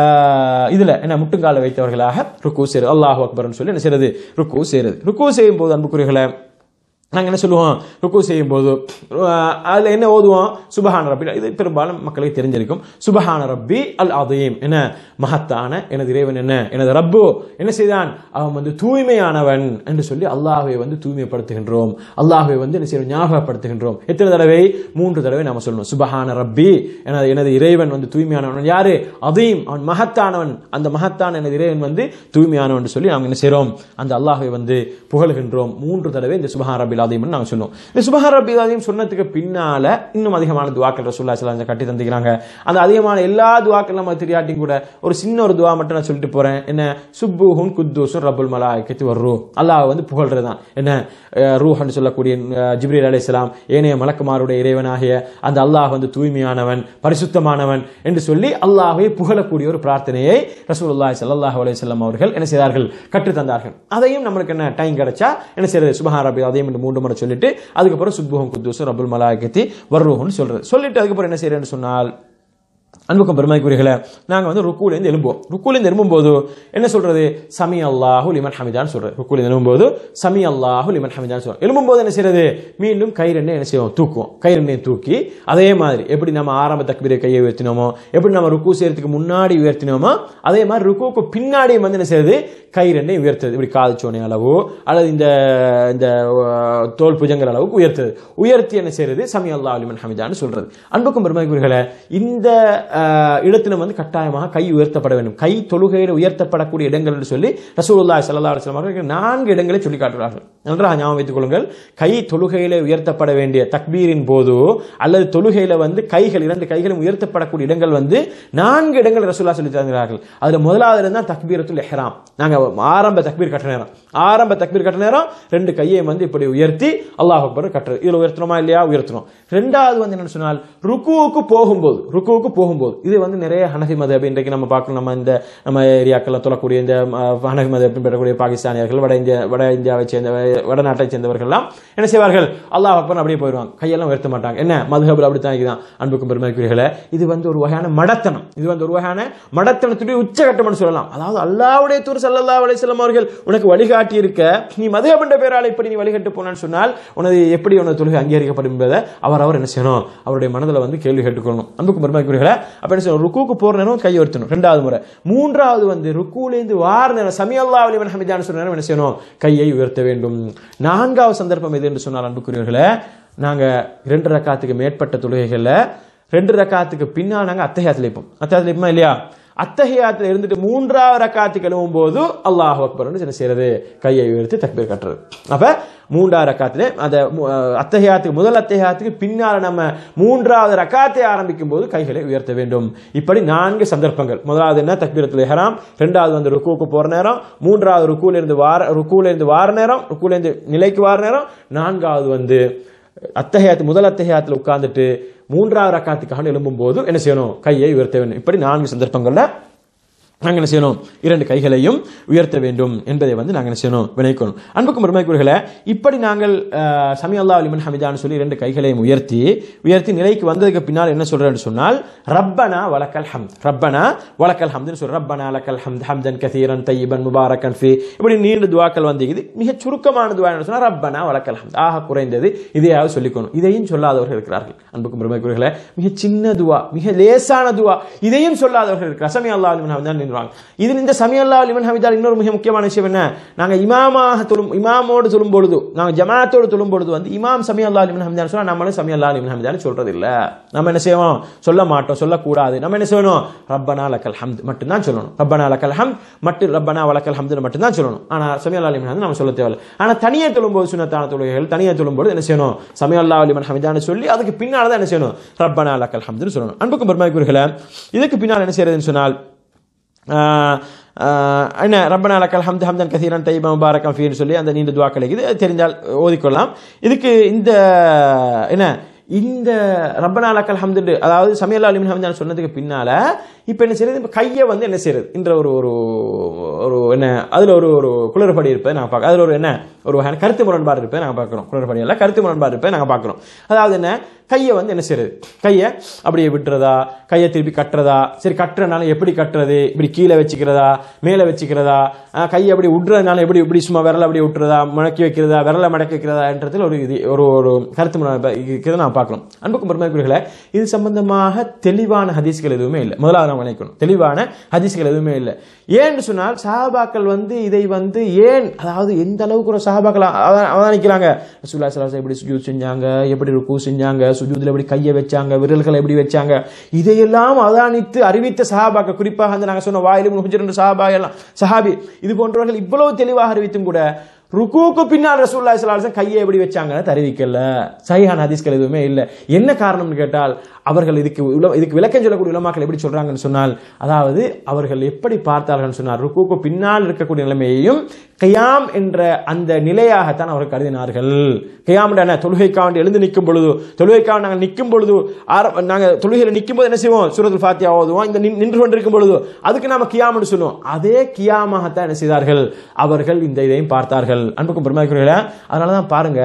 இதுல என்ன முட்டுங்கால வைத்தவர்களாக ருக்கு செய்யறது, அல்லாஹு அக்பர்னு சொல்லி என்ன செய்யறது, ருக்கு செய்யறது. ருக்கு செய்யும் போது அன்புக்குரியவர்களே, நாங்கள் என்ன சொல்லுவோம், ருக்கு செய்யும் போது அதில் என்ன ஓதுவோம், சுபஹான ரப்பி, இது பெரும்பாலும் மக்களுக்கு தெரிஞ்சிருக்கும். சுபஹான ரப்பி அல் அதீம், என்ன மகத்தான எனது இறைவன், என்ன எனது ரப்பு என்ன செய்தான், அவன் வந்து தூய்மையானவன் என்று சொல்லி அல்லாஹ்வை வந்து தூய்மைப்படுத்துகின்றோம். அல்லாஹ்வை வந்து என்ன செய்யணும், ஞாபகப்படுத்துகின்றோம். எத்தனை தடவை, மூன்று தடவை நாம சொல்லணும். சுபஹான ரப்பி, எனது எனது இறைவன் வந்து தூய்மையானவன். யாரு, அதீம், அவன் மகத்தானவன். அந்த மகத்தான எனது இறைவன் வந்து தூய்மையானவன் சொல்லி நாம் என்ன செய்யறோம், அந்த அல்லாஹ்வை வந்து புகழ்கின்றோம். மூன்று தடவை இந்த சுபஹான ரப்பி நாங்க சொல்லுவோம். இந்த சுபஹான ரப்பில் ஆதீம் சொன்னதுக்கு பின்னால இன்னும் அதிகமான துஆக்கள் ரசூலுல்லாஹி ஸல்லல்லாஹு அலைஹி வஸல்லம் கட்டி தந்திக்கிறாங்க. அந்த அதிகமான எல்லா துஆக்கள் நம்ம தெரியாட்டியும் கூட ஒரு சின்ன ஒரு துஆ மட்டும் நான் சொல்லிட்டு போறேன். என்ன, சுப்புஹுன் குத்தூஸுன் ரப்புல் மலாயிகத்தி வர்ரூஹ், அல்லாஹ் வந்து புகழ்றதுதான். என்ன, ரூஹ்னு சொல்லக்கூடிய ஜிப்ரீல் அலைஹிஸ்ஸலாம், ஏனைய மலக்குமாருடைய இறைவனாகிய அந்த அல்லாஹ் வந்து தூய்மையானவன், பரிசுத்தமானவன் என்று சொல்லி அல்லாஹ்வை புகழக்கூடிய ஒரு பிரார்த்தனையை ரசூலுல்லாஹி ஸல்லல்லாஹு அலைஹி வஸல்லம் அவர்கள் என்ன செய்தார்கள், கற்று தந்தார்கள். அதையும் நம்மளுக்கு என்ன டைம் கிடைச்சா என்ன செய்யறது, சுபஹான ரப்பில் ஆதீம் என்று மூன்று முறை சொல்லிட்டு அதுக்கப்புறம் சுப்புஹுன் குத்தூஸ் ரப்புல் மலாயிகத்தி வர்ரூஹ்னு சொல்றது. சொல்லிட்டு அதுக்கப்புறம் என்ன செய்யறேன்னு சொன்னால், அன்புக்கும் பெருமைக்குரியவர்களே, நாங்க வந்து ருக்கூல இருந்து எழும்புவோம். ருக்கூல இருந்து எழும்பும்போது என்ன சொல்றது, சமி அல்லாஹு லிமன் ஹமிதான்னு சொல்றது. ருக்கூல இருந்து எழும்பும்போது சமி அல்லாஹு லிமன் ஹமிதான்னு சொல்றோம். எழும்பும்போது என்ன செய்யறது, மீண்டும் கை ரெண்டையும் என்ன செய்வோம், தூக்குவோம். கை ரெண்டையும் தூக்கி அதே மாதிரி எப்படி நம்ம ஆரம்ப தக்பீரை கையை உயர்த்தினோமோ, எப்படி நம்ம ருக்கு செய்யறதுக்கு முன்னாடி உயர்த்தினோமோ, அதே மாதிரி ருக்குக்கு பின்னாடி வந்து என்ன செய்யறது, கை ரெண்டையும் உயர்த்துறது. இப்படி காது சோனை அளவு அல்லது இந்த இந்த தோல் புஜங்கள் அளவுக்கு உயர்த்துறது. உயர்த்தி என்ன செய்யறது, சமி அல்லாஹு லிமன் ஹமிதான்னு சொல்றது. அன்புக்கும் பெருமைக்குரியவர்களே, இந்த இடத்துல வந்து கட்டாயமாக கை உயர்த்தப்பட வேண்டும். கை தொழுகையில் உயர்த்தப்படக்கூடிய இடங்கள் என்று சொல்லி ரசூலுல்லாஹி ஸல்லல்லாஹு அலைஹி வஸல்லம் அவர்கள் நான்கு இடங்களை சொல்லி காட்டுகிறார்கள். நன்றாக ஞாபகம் வைத்துக் கொள்ளுங்கள். கை தொழுகையில உயர்த்தப்பட வேண்டிய தக்பீரின் போது அல்லது தொழுகையில வந்து கைகள் இரண்டு கைகளும் உயர்த்தப்படக்கூடிய இடங்கள் வந்து நான்கு இடங்கள் ரசூலுல்லாஹ் சொல்லி தருகிறார்கள். அதுல முதலாவது இடம் தான் தக்பீரத்துல் இஹ்ராம். நாங்க ஆரம்ப தக்பீர் கட்ட நேரம் ஆரம்ப தக்பீர் கட்ட நேரம் ரெண்டு கையை வந்து இப்படி உயர்த்தி அல்லாஹ் அக்பர் கட்டுறது. இதுல உயர்த்தணுமா இல்லையா, உயர்த்தணும். ரெண்டாவது வந்து என்னன்னு சொன்னால், ருக்குவுக்கு போகும்போது ருக்குவுக்கு போகும்போது போது இது வந்து நிறைய ஹனஃபி மதஹப் இன்றைக்கு நம்ம பார்க்கணும். நம்ம இந்த நம்ம ஏரியாக்களில் தொழக்கூடிய இந்த ஹனஃபி மதஹப் பெறக்கூடிய பாகிஸ்தானியர்கள், வட இந்தியா வட இந்தியாவை சேர்ந்த வடநாட்டை சேர்ந்தவர்கள்லாம் என்ன செய்வார்கள், அல்லாஹ் அக்பர் அப்படியே போயிடுவாங்க, கையெல்லாம் உயர்த்த மாட்டாங்க. என்ன மதுஹப்ல அப்படித்தான் இதுதான். அன்புக்கும் பெருமைக்குரியவர்களே, இது வந்து ஒரு வகையான மடத்தனம், இது வந்து ஒரு வகையான மடத்தனத்துடைய உச்சகட்டம் சொல்லலாம். அதாவது அல்லாஹ்வுடைய தூதர் ஸல்லல்லாஹு அலைஹி வஸல்லம் அவர்கள் உனக்கு வழிகாட்டி இருக்க, நீ மதுஹப் என்ற பெயரால் இப்படி நீ வழிகட்டு போனான்னு சொன்னால் உனது எப்படி உனது தொழுகை அங்கீகரிக்கப்படும் என்பதை அவர் அவர் என்ன செய்யணும், அவருடைய மனதில் வந்து கேள்வி கேட்டுக்கொள்ளணும். அன்புக்கும் பெருமைக்குரியவர்களே, அப்ப என்ன செய்யணும், ருக்குக்கு போற நேரம் கை உயர்த்தணும் ரெண்டாவது முறை. மூன்றாவது வந்து ருக்குலேருந்து வார நேரம் சமி அல்லாஹு லிமன் ஹமிதான்னு சொன்ன நேரம் என்ன செய்யணும், கையை உயர்த்த வேண்டும். நான்காவது சந்தர்ப்பம் எது என்று சொன்னால் அன்புக்குரியவர்களே, நாங்க இரண்டு ரக்காத்துக்கு மேற்பட்ட தொழுகைகள்ல ரெண்டு ரக்காத்துக்கு பின்னால் நாங்க அத்தஹியாத்துல இருப்போம். அத்தஹியாத்துல இருப்போமா இல்லையா? அத்தஹியாத்துல இருந்துட்டு மூன்றாவது ரக்காத்துக்கு எழுவும் போது அல்லாஹு அக்பர் என்ன செய்யறது, கையை உயர்த்தி தக்பீர் கட்டுறது. அப்ப மூன்றாவது ரக்காத்துல அந்த அத்தஹியாத்துக்கு முதல் அத்தஹியாத்துக்கு பின்னால் நம்ம மூன்றாவது ரக்காத்தை ஆரம்பிக்கும் போது கைகளை உயர்த்த வேண்டும். இப்படி நான்கு சந்தர்ப்பங்கள். முதலாவது என்ன, தக்பீரத்துல் இஹ்ராம். இரண்டாவது வந்து ருக்குவுக்கு போற நேரம். மூன்றாவது ருக்குல இருந்து வார ருக்குல இருந்து வார நேரம், ருக்குல இருந்து நிலைக்கு வார நேரம். நான்காவது வந்து அத்தஹியாத்து முதல் அத்தஹியாத்துல உட்கார்ந்துட்டு மூன்றாவது ரக்காத்துக்காக எழும்பும் போது என்ன செய்யணும், கையை உயர்த்த வேண்டும். இப்படி நான்கு சந்தர்ப்பங்கள்ல நாங்கள் என்ன செய்யணும், இரண்டு கைகளையும் உயர்த்த வேண்டும் என்பதை வந்து நாங்கள் என்ன செய்யணும், வினைக்கணும். அன்புக்கும் பெருமைக்குரியவர்களே, இப்படி நாங்கள் சமி அல்லாஹு லிமன் ஹமிதான்னு சொல்லி இரண்டு கைகளையும் உயர்த்தி உயர்த்தி நிலைக்கு வந்ததுக்கு பின்னால் என்ன சொல்றேன்னு சொன்னால், ரப்பனா வலக்கல் ஹம்த், ரப்பனா வலக்கல் ஹம்துன்னு சொல்ற, ரப்பனா லக்கல் ஹம்த் ஹம்தன் கதீரன் தய்யிபன் முபாரக்கன் ஃபீ, இப்படி நீண்ட துஆக்கள் வந்து இது மிக சுருக்கமான துஆ என்ன சொன்னா ரப்பனா வலக்கல் ஹம்த், ஆக குறைந்தது இதையாவது சொல்லிக்கணும். இதையும் சொல்லாதவர்கள் இருக்கிறார்கள். அன்புக்கும் பெருமைக்குரியவர்களே, மிக சின்ன துஆ, மிக லேசான துஆ, இதையும் சொல்லாதவர்கள் இருக்கிறார். சமி அல்லாஹு லிமன் ஹமிதான். இதில் இந்த சமி அல்லாஹு லிமன் ஹமிதால் இன்னொரு மிக முக்கியமான விஷயம் என்ன, நாங்க இமாமாக தொழும் இமாமோடு தொழும் பொழுது, நாங்க ஜமாத்தோடு தொழும் பொழுது வந்து இமாம் சமி அல்லாஹு லிமன் ஹமிதான் சொன்னா நம்மளும் சமி அல்லாஹு லிமன் ஹமிதான் சொல்றது இல்ல. நம்ம என்ன செய்வோம், சொல்ல மாட்டோம், சொல்லக்கூடாது. நம்ம என்ன செய்யணும், ரப்பனா லக்கல் ஹம்த் மட்டும் தான் சொல்லணும். ரப்பனா லக்கல் ஹம்த் மட்டும், ரப்பனா வலக்கல் ஹம்த் மட்டும் தான் சொல்லணும். ஆனா சமி அல்லாஹு லிமன் ஹமிதான் நம்ம சொல்ல தேவையில்லை. ஆனா தனியே தொழும்போது, சுன்னத்தான தொழுகைகள் தனியே தொழும்போது என்ன செய்யணும், சமி அல்லாஹு லிமன் ஹமிதான் சொல்லி அதுக்கு பின்னால தான் என்ன செய்யணும், ரப்பனா லக்கல் ஹம்த்னு சொல்லணும். அன்புக்கும் பெருமைக்குரியவர்களே, இதுக்கு பின்னால் என்ன செய்யறதுன்னு சொன்னால் என்ன, ரப்பனா லக்கல் ஹம்து ஹம்தன் கதீரன் தய்யிபன் முபாரக்கன் ஃபீன்னு சொல்லி அந்த நீண்ட துஆக்களை இது தெரிந்தால் ஓதிக்கொள்ளலாம். இதுக்கு இந்த என்ன இந்த ரப்பனா லக்கல் ஹம்து, அதாவது சமி அல்லாஹு லிமன் ஹமிதான் சொன்னதுக்கு பின்னால இப்ப என்ன செய்யறது, இப்ப கையை வந்து என்ன செய்யறது என்ற ஒரு ஒரு என்ன அதுல ஒரு ஒரு குளறுபடி இருப்பதை நாங்க பார்க்க, அதுல ஒரு என்ன ஒரு கருத்து முரண்பாடு இருப்பதை நாங்க பார்க்கிறோம். குளறுபடி எல்லாம் கருத்து முரண்பாடு இருப்பதை நாங்க பார்க்கிறோம். அதாவது என்ன, கையை வந்து என்ன செய்யறது, கையை அப்படியே விட்டுறதா, கையை திருப்பி கட்டுறதா, சரி கட்டுறதுனால எப்படி கட்டுறது, இப்படி கீழே வச்சுக்கிறதா, மேலே வச்சுக்கிறதா, கையை அப்படி விட்டுறதுனால எப்படி இப்படி சும்மா விரல அப்படியே விட்டுறதா, மடக்கி வைக்கிறதா, விரல மடக்கி வைக்கிறதா என்றதில் ஒரு இது ஒரு ஒரு கருத்து இருக்கிறத நான் பார்க்கணும். அன்புக்கும் பெருமைக்குரியவர்களே, இது சம்பந்தமாக தெளிவான ஹதீஸ்கள் எதுவுமே இல்லை. முதலாவது நாம் நினைக்கணும், தெளிவான ஹதீஸ்கள் எதுவுமே இல்லை. ஏன்னு சொன்னால் சஹாபாக்கள் வந்து இதை வந்து ஏன், அதாவது எந்த அளவுக்கு ஒரு சஹாபாக்கள் அவதானிக்கிறாங்க, ரசூலுல்லாஹி ஸல்லல்லாஹு அலைஹி வஸல்லம் எப்படி சுஜூத் செஞ்சாங்க, எப்படி ருக்கு செஞ்சாங்க, சுஜூதுல எப்படி கையை வச்சாங்க, விரல்களை எப்படி வச்சாங்க, இதையெல்லாம் அவதானித்து அறிவித்த சஹாபாக்கள், குறிப்பாக அந்த நாங்கள் சொன்ன வாயில் இப்னு ஹுஜர் என்ற சஹாபா எல்லாம் சஹாபி இது போன்றவர்கள் இவ்வளவு தெளிவாக அறிவித்தும் கூட ருக்குக்கு பின்னால் ரசூலுல்லாஹி ஸல்லல்லாஹு அலைஹி வஸல்லம் கையை எப்படி வச்சாங்கன்னு தெரிவிக்கல. சஹீஹான ஹதீஸ்கள் எதுவுமே இல்லை. என்ன காரணம்னு கேட்டால், அவர்கள் இதுக்கு இதுக்கு விளக்கம் சொல்லக்கூடிய உலமாக்கள் எப்படி சொல்றாங்கன்னு சொன்னால், அதாவது அவர்கள் எப்படி பார்த்தார்கள் சொன்னார், ருக்குக்கு பின்னால் இருக்கக்கூடிய நிலைமையையும் கியாம் என்ற அந்த நிலையாகத்தான் அவர்கள் கருதினார்கள். கியாம் என்ன, தொழுகைக்காண்டி எழுந்து நிற்கும் பொழுது, தொழுகைக்காக நாங்கள் நிற்கும் பொழுது, நாங்கள் தொழுகையில் நிற்கும் போது என்ன செய்வோம், சூரத்துல் ஃபாத்திஹா ஓதுவோம். இந்த நின்று கொண்டிருக்கும் பொழுது அதுக்கு நாம கியாம்னு சொல்லுவோம். அதே கியாமாகத்தான் என்ன செய்தார்கள், அவர்கள் இந்த இதையும் பார்த்தார்கள். அன்புக்கும் பெருமைக்குரியவர்களே, அதனாலதான் பாருங்க,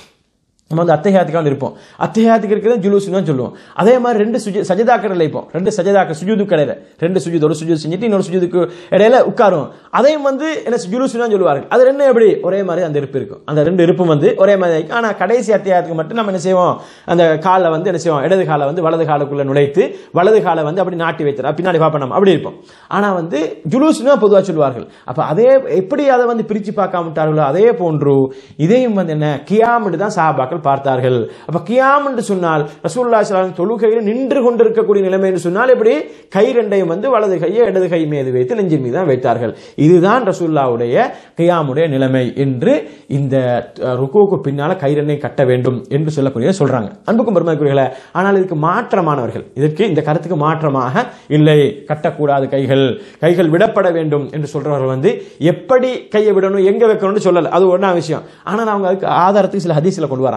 நம்ம வந்து அத்தஹியாத்துக்காக இருப்போம், அத்தஹியாத்துக்கு இருக்கிறது ஜுலூஸ்னு தான் சொல்லுவோம். அதே மாதிரி ரெண்டு சுஜு சஜதாக்கள் இருப்போம், ரெண்டு சஜதாக்கள் சுஜூது கடையில ரெண்டு சுஜூத், ஒரு சுஜூத் செஞ்சுட்டு இன்னொரு சுஜூதுக்கு இடையில உட்காருவோம். அதையும் வந்து என்ன ஜுலூஸ்னு தான் சொல்லுவார்கள். அது ரெண்டும் எப்படி ஒரே மாதிரி அந்த இருப்பு இருக்கும், அந்த ரெண்டு இருப்பும் வந்து ஒரே மாதிரி இருக்கும். ஆனா கடைசி அத்தியாயத்துக்கு மட்டும் நம்ம என்ன செய்வோம், அந்த காலை வந்து என்ன செய்வோம், இடது காலை வந்து வலது காலுக்குள்ள நுழைத்து வலது காலை வந்து அப்படி நாட்டி வைத்து பின்னாடி பார்ப்போம், நம்ம அப்படி இருப்போம். ஆனா வந்து ஜுலூஸ்னு தான் பொதுவாக சொல்லுவார்கள். அப்ப அதே எப்படி அதை வந்து பிரிச்சு பார்க்காம விட்டார்களோ அதே போன்று இதையும் வந்து என்ன கியாம் தான் சஹாபாக்கள் பார்த்தார்கள். அப்ப கியாம் என்று சொன்னால் ரசூலுல்லாஹி ஸல்லல்லாஹு அலைஹி வஸல்லம் தொழுகையில் நின்று கொண்டிருக்கக்கூடிய நிலைமை என்று சொன்னால் எப்படி கை ரெண்டையும் வந்து வலது கையை இடது கை மீது வைத்து நெஞ்சின் மீது தான் வைத்தார்கள். இதுதான் ரசூலுல்லாஹ்வுடைய கியாமுடைய நிலைமை என்று இந்த ருக்குவுக்கு பின்னால கை ரெண்டையும் கட்ட வேண்டும் என்று சொல்லக்கூடிய சொல்றாங்க. அன்புக்கும் பெருமைக்குரியவர்களே, ஆனால் இதுக்கு மாற்றமானவர்கள், இதற்கு இந்த கருத்துக்கு மாற்றமாக இல்லை, கட்டக்கூடாது கைகள், கைகள் விடப்பட வேண்டும் என்று சொல்றவர்கள் வந்து எப்படி கையை விடணும் எங்க வைக்கணும்னு சொல்லல, அது ஒண்ணா விஷயம். ஆனால் அவங்க அதுக்கு ஆதாரத்துக்கு சில ஹதீஸ்ல கொண்டு வராங்க.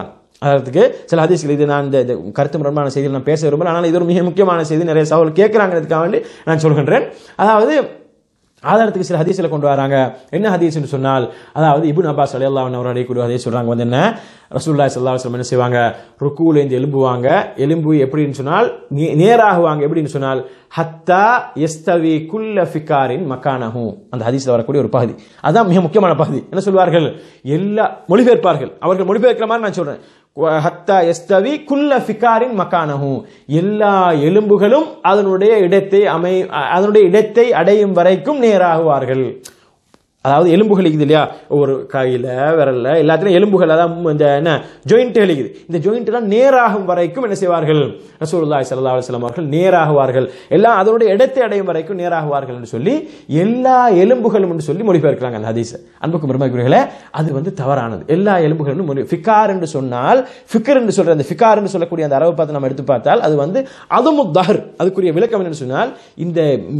சொல்றாங்க. அதற்கு சில ஹதீஸ்கள், இது நான் இந்த கருத்து முரண்பான செய்தியில் நான் பேச விரும்பல, ஆனால் இது ஒரு மிக முக்கியமான செய்தி, நிறைய சவால் கேட்கிறாங்கிறதுக்காக வேண்டி நான் சொல்கின்றேன். அதாவது ஆதாரத்துக்கு சில ஹதீஸ்ல கொண்டு வராங்க. என்ன ஹதீஸ் என்று சொன்னால், அதாவது இப்னு அப்பாஸ் ரலியல்லாஹு அன்ஹு அவருடைய கூடிய ஹதீஸ் சொல்றாங்க வந்து என்ன, ரசூலுல்லாஹி ஸல்லல்லாஹு அலைஹி வஸல்லம் என்ன செய்வாங்க, ருக்கூல இருந்து எலும்புவாங்க. எலும்பு எப்படின்னு சொன்னால் நேராகுவாங்க. எப்படின்னு சொன்னால் ஹத்தா யஸ்தவி குல்ல ஃபிகாரின் மகானஹு. அந்த ஹதீஸ்ல வரக்கூடிய ஒரு பகுதி, அதான் மிக முக்கியமான பகுதி. என்ன சொல்வார்கள், எல்லா மொழிபெயர்ப்பார்கள், அவர்கள் மொழிபெயர்க்கிற மாதிரி நான் சொல்றேன். ஹத்தா யஸ்தவி குல்ல ஃபிகாரின் மகானஹு, எல்லா எலும்புகளும் அதனுடைய இடத்தை அமை அதனுடைய இடத்தை அடையும் வரைக்கும் நேராகுவார்கள். அதாவது எலும்புகள் இருக்குது இல்லையா, ஒரு கையில விரல்ல எல்லாத்திலும் எலும்புகள், அதாவது இந்த என்ன ஜாயிண்ட் இருக்குது, இந்த ஜாயிண்ட் எல்லாம் நேராகும் வரைக்கும் என்ன செய்வார்கள், ரசூலுல்லாஹி ஸல்லல்லாஹு அலைஹி வஸல்லம் அவர்கள் நேராகுவார்கள், எல்லாம் அதனுடைய இடத்தை அடையும் வரைக்கும் நேராகுவார்கள் என்று சொல்லி எல்லா எலும்புகளும் என்று சொல்லி மொழிபெயர்க்கிறாங்க அந்த ஹதீஸ். அன்புக்கும் பெருமதிக்குரியவர்களே, அது வந்து தவறானது. எல்லா எலும்புகளும் ஃபிகார் என்று சொன்னால், ஃபிகர் என்று சொல்ற அந்த ஃபிகார் என்று சொல்லக்கூடிய அந்த அரபு பார்த்து நம்ம எடுத்து பார்த்தால் அது வந்து அதுமு தஹர், அதுக்குரிய விளக்கம் என்று சொன்னால் இந்த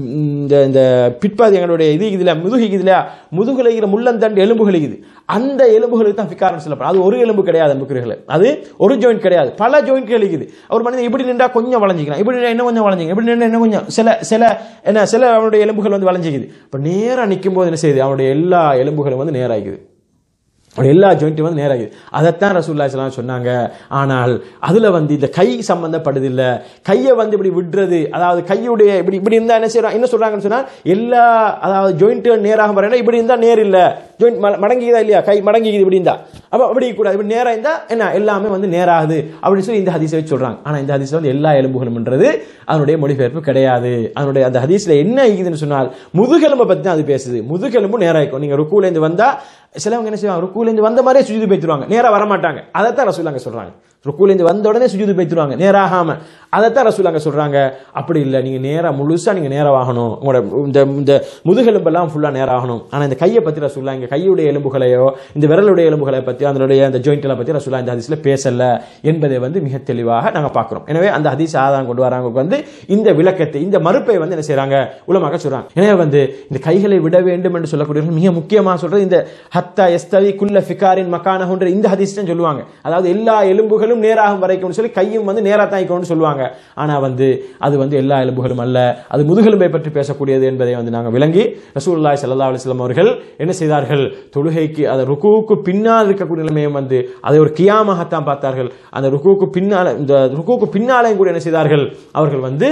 இந்த பிற்பாதி எங்களுடைய இது இதுல முதுகு இதுல முதுகுல இருக்கிற முள்ளந்தண்டு எலும்புகள் இது, அந்த எலும்புகளுக்கு தான் ஃபிகார் சொல்லப்படும். அது ஒரு எலும்பு கிடையாது அன்புக்குரியவர்களே, அது ஒரு ஜாயிண்ட் கிடையாது, பல ஜாயிண்ட்கள் இருக்குது. ஒரு மனிதன் இப்படி நின்றா கொஞ்சம் வளைஞ்சிக்கலாம், இப்படி நின்றா இன்னும் கொஞ்சம் வளைஞ்சிக்கலாம், இப்படி நின்றா இன்னும் கொஞ்சம் சில சில என்ன சில அவனுடைய எலும்புகள் வந்து வளைஞ்சிக்குது. இப்ப நேரா நிற்கும் போது என்ன செய்யுது, அவனுடைய எல்லா எலும்புகளும் வந்து நேராகுது, எல்லா ஜாயிண்ட்டும் வந்து நேராகுது. அதைத்தான் ரசூலுல்லாஹி ஸல்லல்லாஹு அலைஹி வஸல்லம் சொன்னாங்க. ஆனால் அதுல வந்து இந்த கை சம்பந்தப்படுது இல்ல, கையை வந்து இப்படி விடுறது, அதாவது கையுடைய இப்படி இப்படி இருந்தா என்ன செய்யறாங்க, என்ன சொல்றாங்கன்னு சொன்னா எல்லா அதாவது ஜாயிண்ட்கள் நேராக வரணும், இப்படி இருந்தா நேர் இல்ல, ஜாயிண்ட் மடங்கிக்குதா இல்லையா, கை மடங்கிக்குது இப்படி இருந்தா, அப்ப அப்படி கூடாது, இப்படி நேரா இருந்தா என்ன எல்லாமே வந்து நேராகுது அப்படின்னு சொல்லி இந்த ஹதீஸை சொல்றாங்க. ஆனா இந்த ஹதீஸ்ல வந்து எல்லா எலும்புகளும்ன்றது அதனுடைய மொழிபெயர்ப்பு கிடையாது. அதனுடைய அந்த ஹதீஸ்ல என்ன இருக்குதுன்னு சொன்னால் முதுகெலும்பை பத்தி தான் அது பேசுது. முதுகெலும்பு நேராக்கும். நீங்க ருக்கூல இருந்து வந்தா சிலவங்க என்ன செய்வாங்க, ருக்கூல இருந்து வந்த மாதிரியே சுஜூது போய்த்துருவாங்க, நேரா வர மாட்டாங்க. அதைத்தான் ரசூலுல்லாஹி சொல்றாங்க, ருக்கூல இருந்து வந்த உடனே சுஜூது போய்த்துருவாங்க நேராகாம. அதைத்தான் ரசூலுல்லாஹி சொல்றாங்க. அப்படி இல்லை, நீங்க நேரா முழுசா நீங்க நேராகணும், உங்களோட இந்த இந்த முதுகெலும்பெல்லாம் ஃபுல்லா நேராகணும். ஆனா இந்த கையை பத்தி ரசூலுல்லாஹி இங்க கையுடைய எலும்புகளையோ இந்த விரலுடைய எலும்புகளை பத்தி அதனுடைய அந்த ஜாயிண்ட்களை பத்தி ரசூலுல்லாஹி இந்த ஹதீஸ்ல பேசல என்பதை வந்து மிக தெளிவாக நாங்க பார்க்கிறோம். எனவே அந்த ஹதீஸ் ஆதாரம் கொண்டு வராங்க வந்து இந்த விளக்கத்தை, இந்த மறுப்பை வந்து என்ன செய்யறாங்க, உலமாக்கள் சொல்றாங்க. எனவே வந்து இந்த கைகளை விட வேண்டும் என்று சொல்லக்கூடியவர்கள் மிக முக்கியமாக சொல்றது இந்த ஹத்தா யஸ்தவி குல்ல ஃபிகாரின் மகானஹுன்ற இந்த ஹதீஸ் தான் சொல்லுவாங்க. அதாவது எல்லா எலும்புகளும் நேராகும் வரைக்கும் சொல்லி கையும் வந்து நேரா தான் இருக்கணும்னு சொல்லுவாங்க. ஆனா வந்து அது வந்து எல்லா எலும்புகளும் அல்ல, அது முதுகெலும்பை பற்றி பேசக்கூடியது என்பதை வந்து நாங்கள் விளங்கி ரசூலுல்லாஹி ஸல்லல்லாஹு அலைஹி வஸல்லம் அவர்கள் என்ன செய்தார்கள், தொழுகைக்கு அந்த ருக்கூக்கு பின்னால் இருக்கக்கூடிய நிலைமையும் வந்து அதை ஒரு கியாமாகத்தான் பார்த்தார்கள். அந்த ருக்கூக்கு பின்னால இந்த ருக்கூக்கு பின்னாலையும் கூட என்ன செய்தார்கள், அவர்கள் வந்து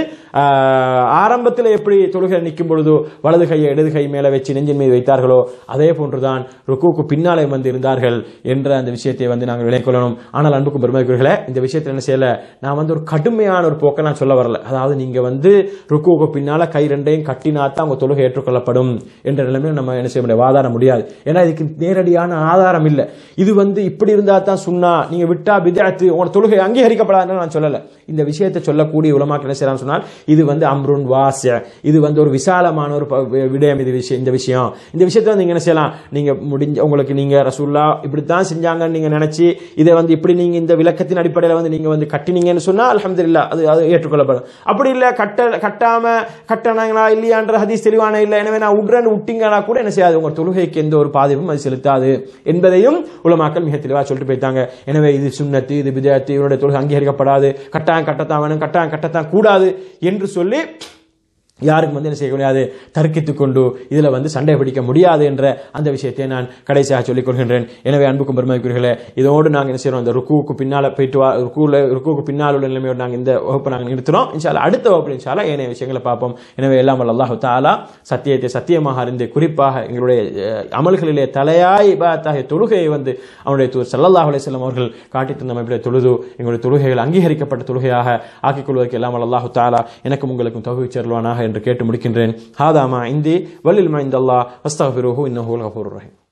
ஆரம்பத்தில் எப்படி தொழுகை நிற்கும் பொழுதோ வலது கையை இடது கை மேல வச்சு நெஞ்சின் மீது வைத்தார்களோ அதே போன்றுதான் ருக்கூக்கு பின்னாலே வந்து இருந்தார்கள் என்ற அந்த விஷயத்தை வந்து நாங்கள் விளைக்கொள்ளணும். ஆனால் அன்புக்கும் பெருமதிக்குரியவர்களே, இந்த விஷயத்தில் என்ன செய்யல, நான் வந்து ஒரு கடுமையான ஒரு போக்கை நான் சொல்ல வரல. அதாவது நீங்க வந்து ருக்கூக்கு பின்னால கை ரெண்டையும் கட்டினாத்தான் உங்க தொழுகை ஏற்றுக்கொள்ளப்படும் என்ற நிலைமையில் நம்ம என்ன செய்ய முடியாது, வாதாட முடியாது. ஏன்னா இதுக்கு நேரடியான ஆதாரம் இல்லை. இது வந்து இப்படி இருந்தா தான் சுன்னா, நீங்க விட்டா பித்அத், உங்க தொழுகை அங்கீகரிக்கப்படாதுன்னு நான் சொல்லல. இந்த விஷயத்தை சொல்லக்கூடிய உலமாக்கள் என்ன செய்யறாங்க சொன்னால் இது வந்து அம்ருன் வாஸி, இது வந்து ஒரு விசாலமான ஒரு விடயம். இது விஷயம் இந்த விஷயம் இந்த விஷயத்தை நீங்க என்ன செய்யலாம், நீங்க முடிஞ்ச உங்களுக்கு நீங்க ரசூலுல்லாஹ் இப்படித்தான் செஞ்சாங்கன்னு நீங்க நினைச்சு இதை வந்து இப்படி நீங்க இந்த விளக்கத்தின் அடிப்படையில் வந்து நீங்க வந்து கட்டினீங்கன்னு சொன்னா அல்ஹம்துலில்லாஹ் அது அது ஏற்றுக்கொள்ளப்படும். அப்படி இல்லை, கட்ட கட்டாம கட்டினாங்களா இல்லையான்ற ஹதீஸ் தெளிவான இல்லை, எனவே நான் உட்ரன் விட்டீங்கன்னா கூட என்ன செய்யாது, உங்க தொழுகைக்கு எந்த ஒரு பாதிப்பும் அது செலுத்தாது என்பதையும் உலமாக்கள் மிக தெளிவாக சொல்லிட்டு போயிட்டாங்க. எனவே இது சுன்னத்து, இது பித்அத், இவருடைய தொழுகை அங்கீகரிக்கப்படாது, கட்டாயம் கட்டத்தான் வேணும், கட்டாயம் கட்டத்தான் கூடாது என்று சொல்லி யாருக்கும் வந்து என்ன செய்ய முடியாது, தர்க்கித்துக் கொண்டு இதுல வந்து சண்டை பிடிக்க முடியாது என்ற அந்த விஷயத்தை நான் கடைசியாக சொல்லிக் கொள்கின்றேன். எனவே அன்புக்கும் பெருமதிக்குரியவர்களே, இதோடு நாங்கள் என்ன செய்யறோம், இந்த ருக்கூக்கு பின்னால போயிட்டு வா ருக்கூல ருக்கூக்கு பின்னால் உள்ள நிலைமையோடு நாங்கள் இந்த வகுப்பை நாங்கள் நிறுத்துறோம். இன்ஷால்லா அடுத்த வகுப்பில் இன்ஷால்லா ஏனைய விஷயங்களை பார்ப்போம். எனவே எல்லாம் வல்ல அல்லாஹ் தஆலா சத்தியத்தை சத்தியமாக அறிந்து குறிப்பாக எங்களுடைய அமல்களிலே தலையாய் இபாதத்தாகிய தொழுகையை வந்து அவனுடைய தூதர் ஸல்லல்லாஹு அலைஹி வஸல்லம் அவர்கள் காட்டித் தந்த நம்முடைய தொழுது எங்களுடைய தொழுகைகள் அங்கீகரிக்கப்பட்ட தொழுகையாக ஆக்கிக் கொள்வதற்கு எல்லாம் வல்ல அல்லாஹ் தஆலா எனக்கும் உங்களுக்கும் தௌஃபீக் செய்வானாக என்று கேட்டு முடிக்கின்றேன். ஹாதா மா இந்தி வல்லில் மா இந்தல்லாஹ் வஸ்தக்ஃபிருஹு இன்னஹு அல் கஃபூருர் ரஹீம்.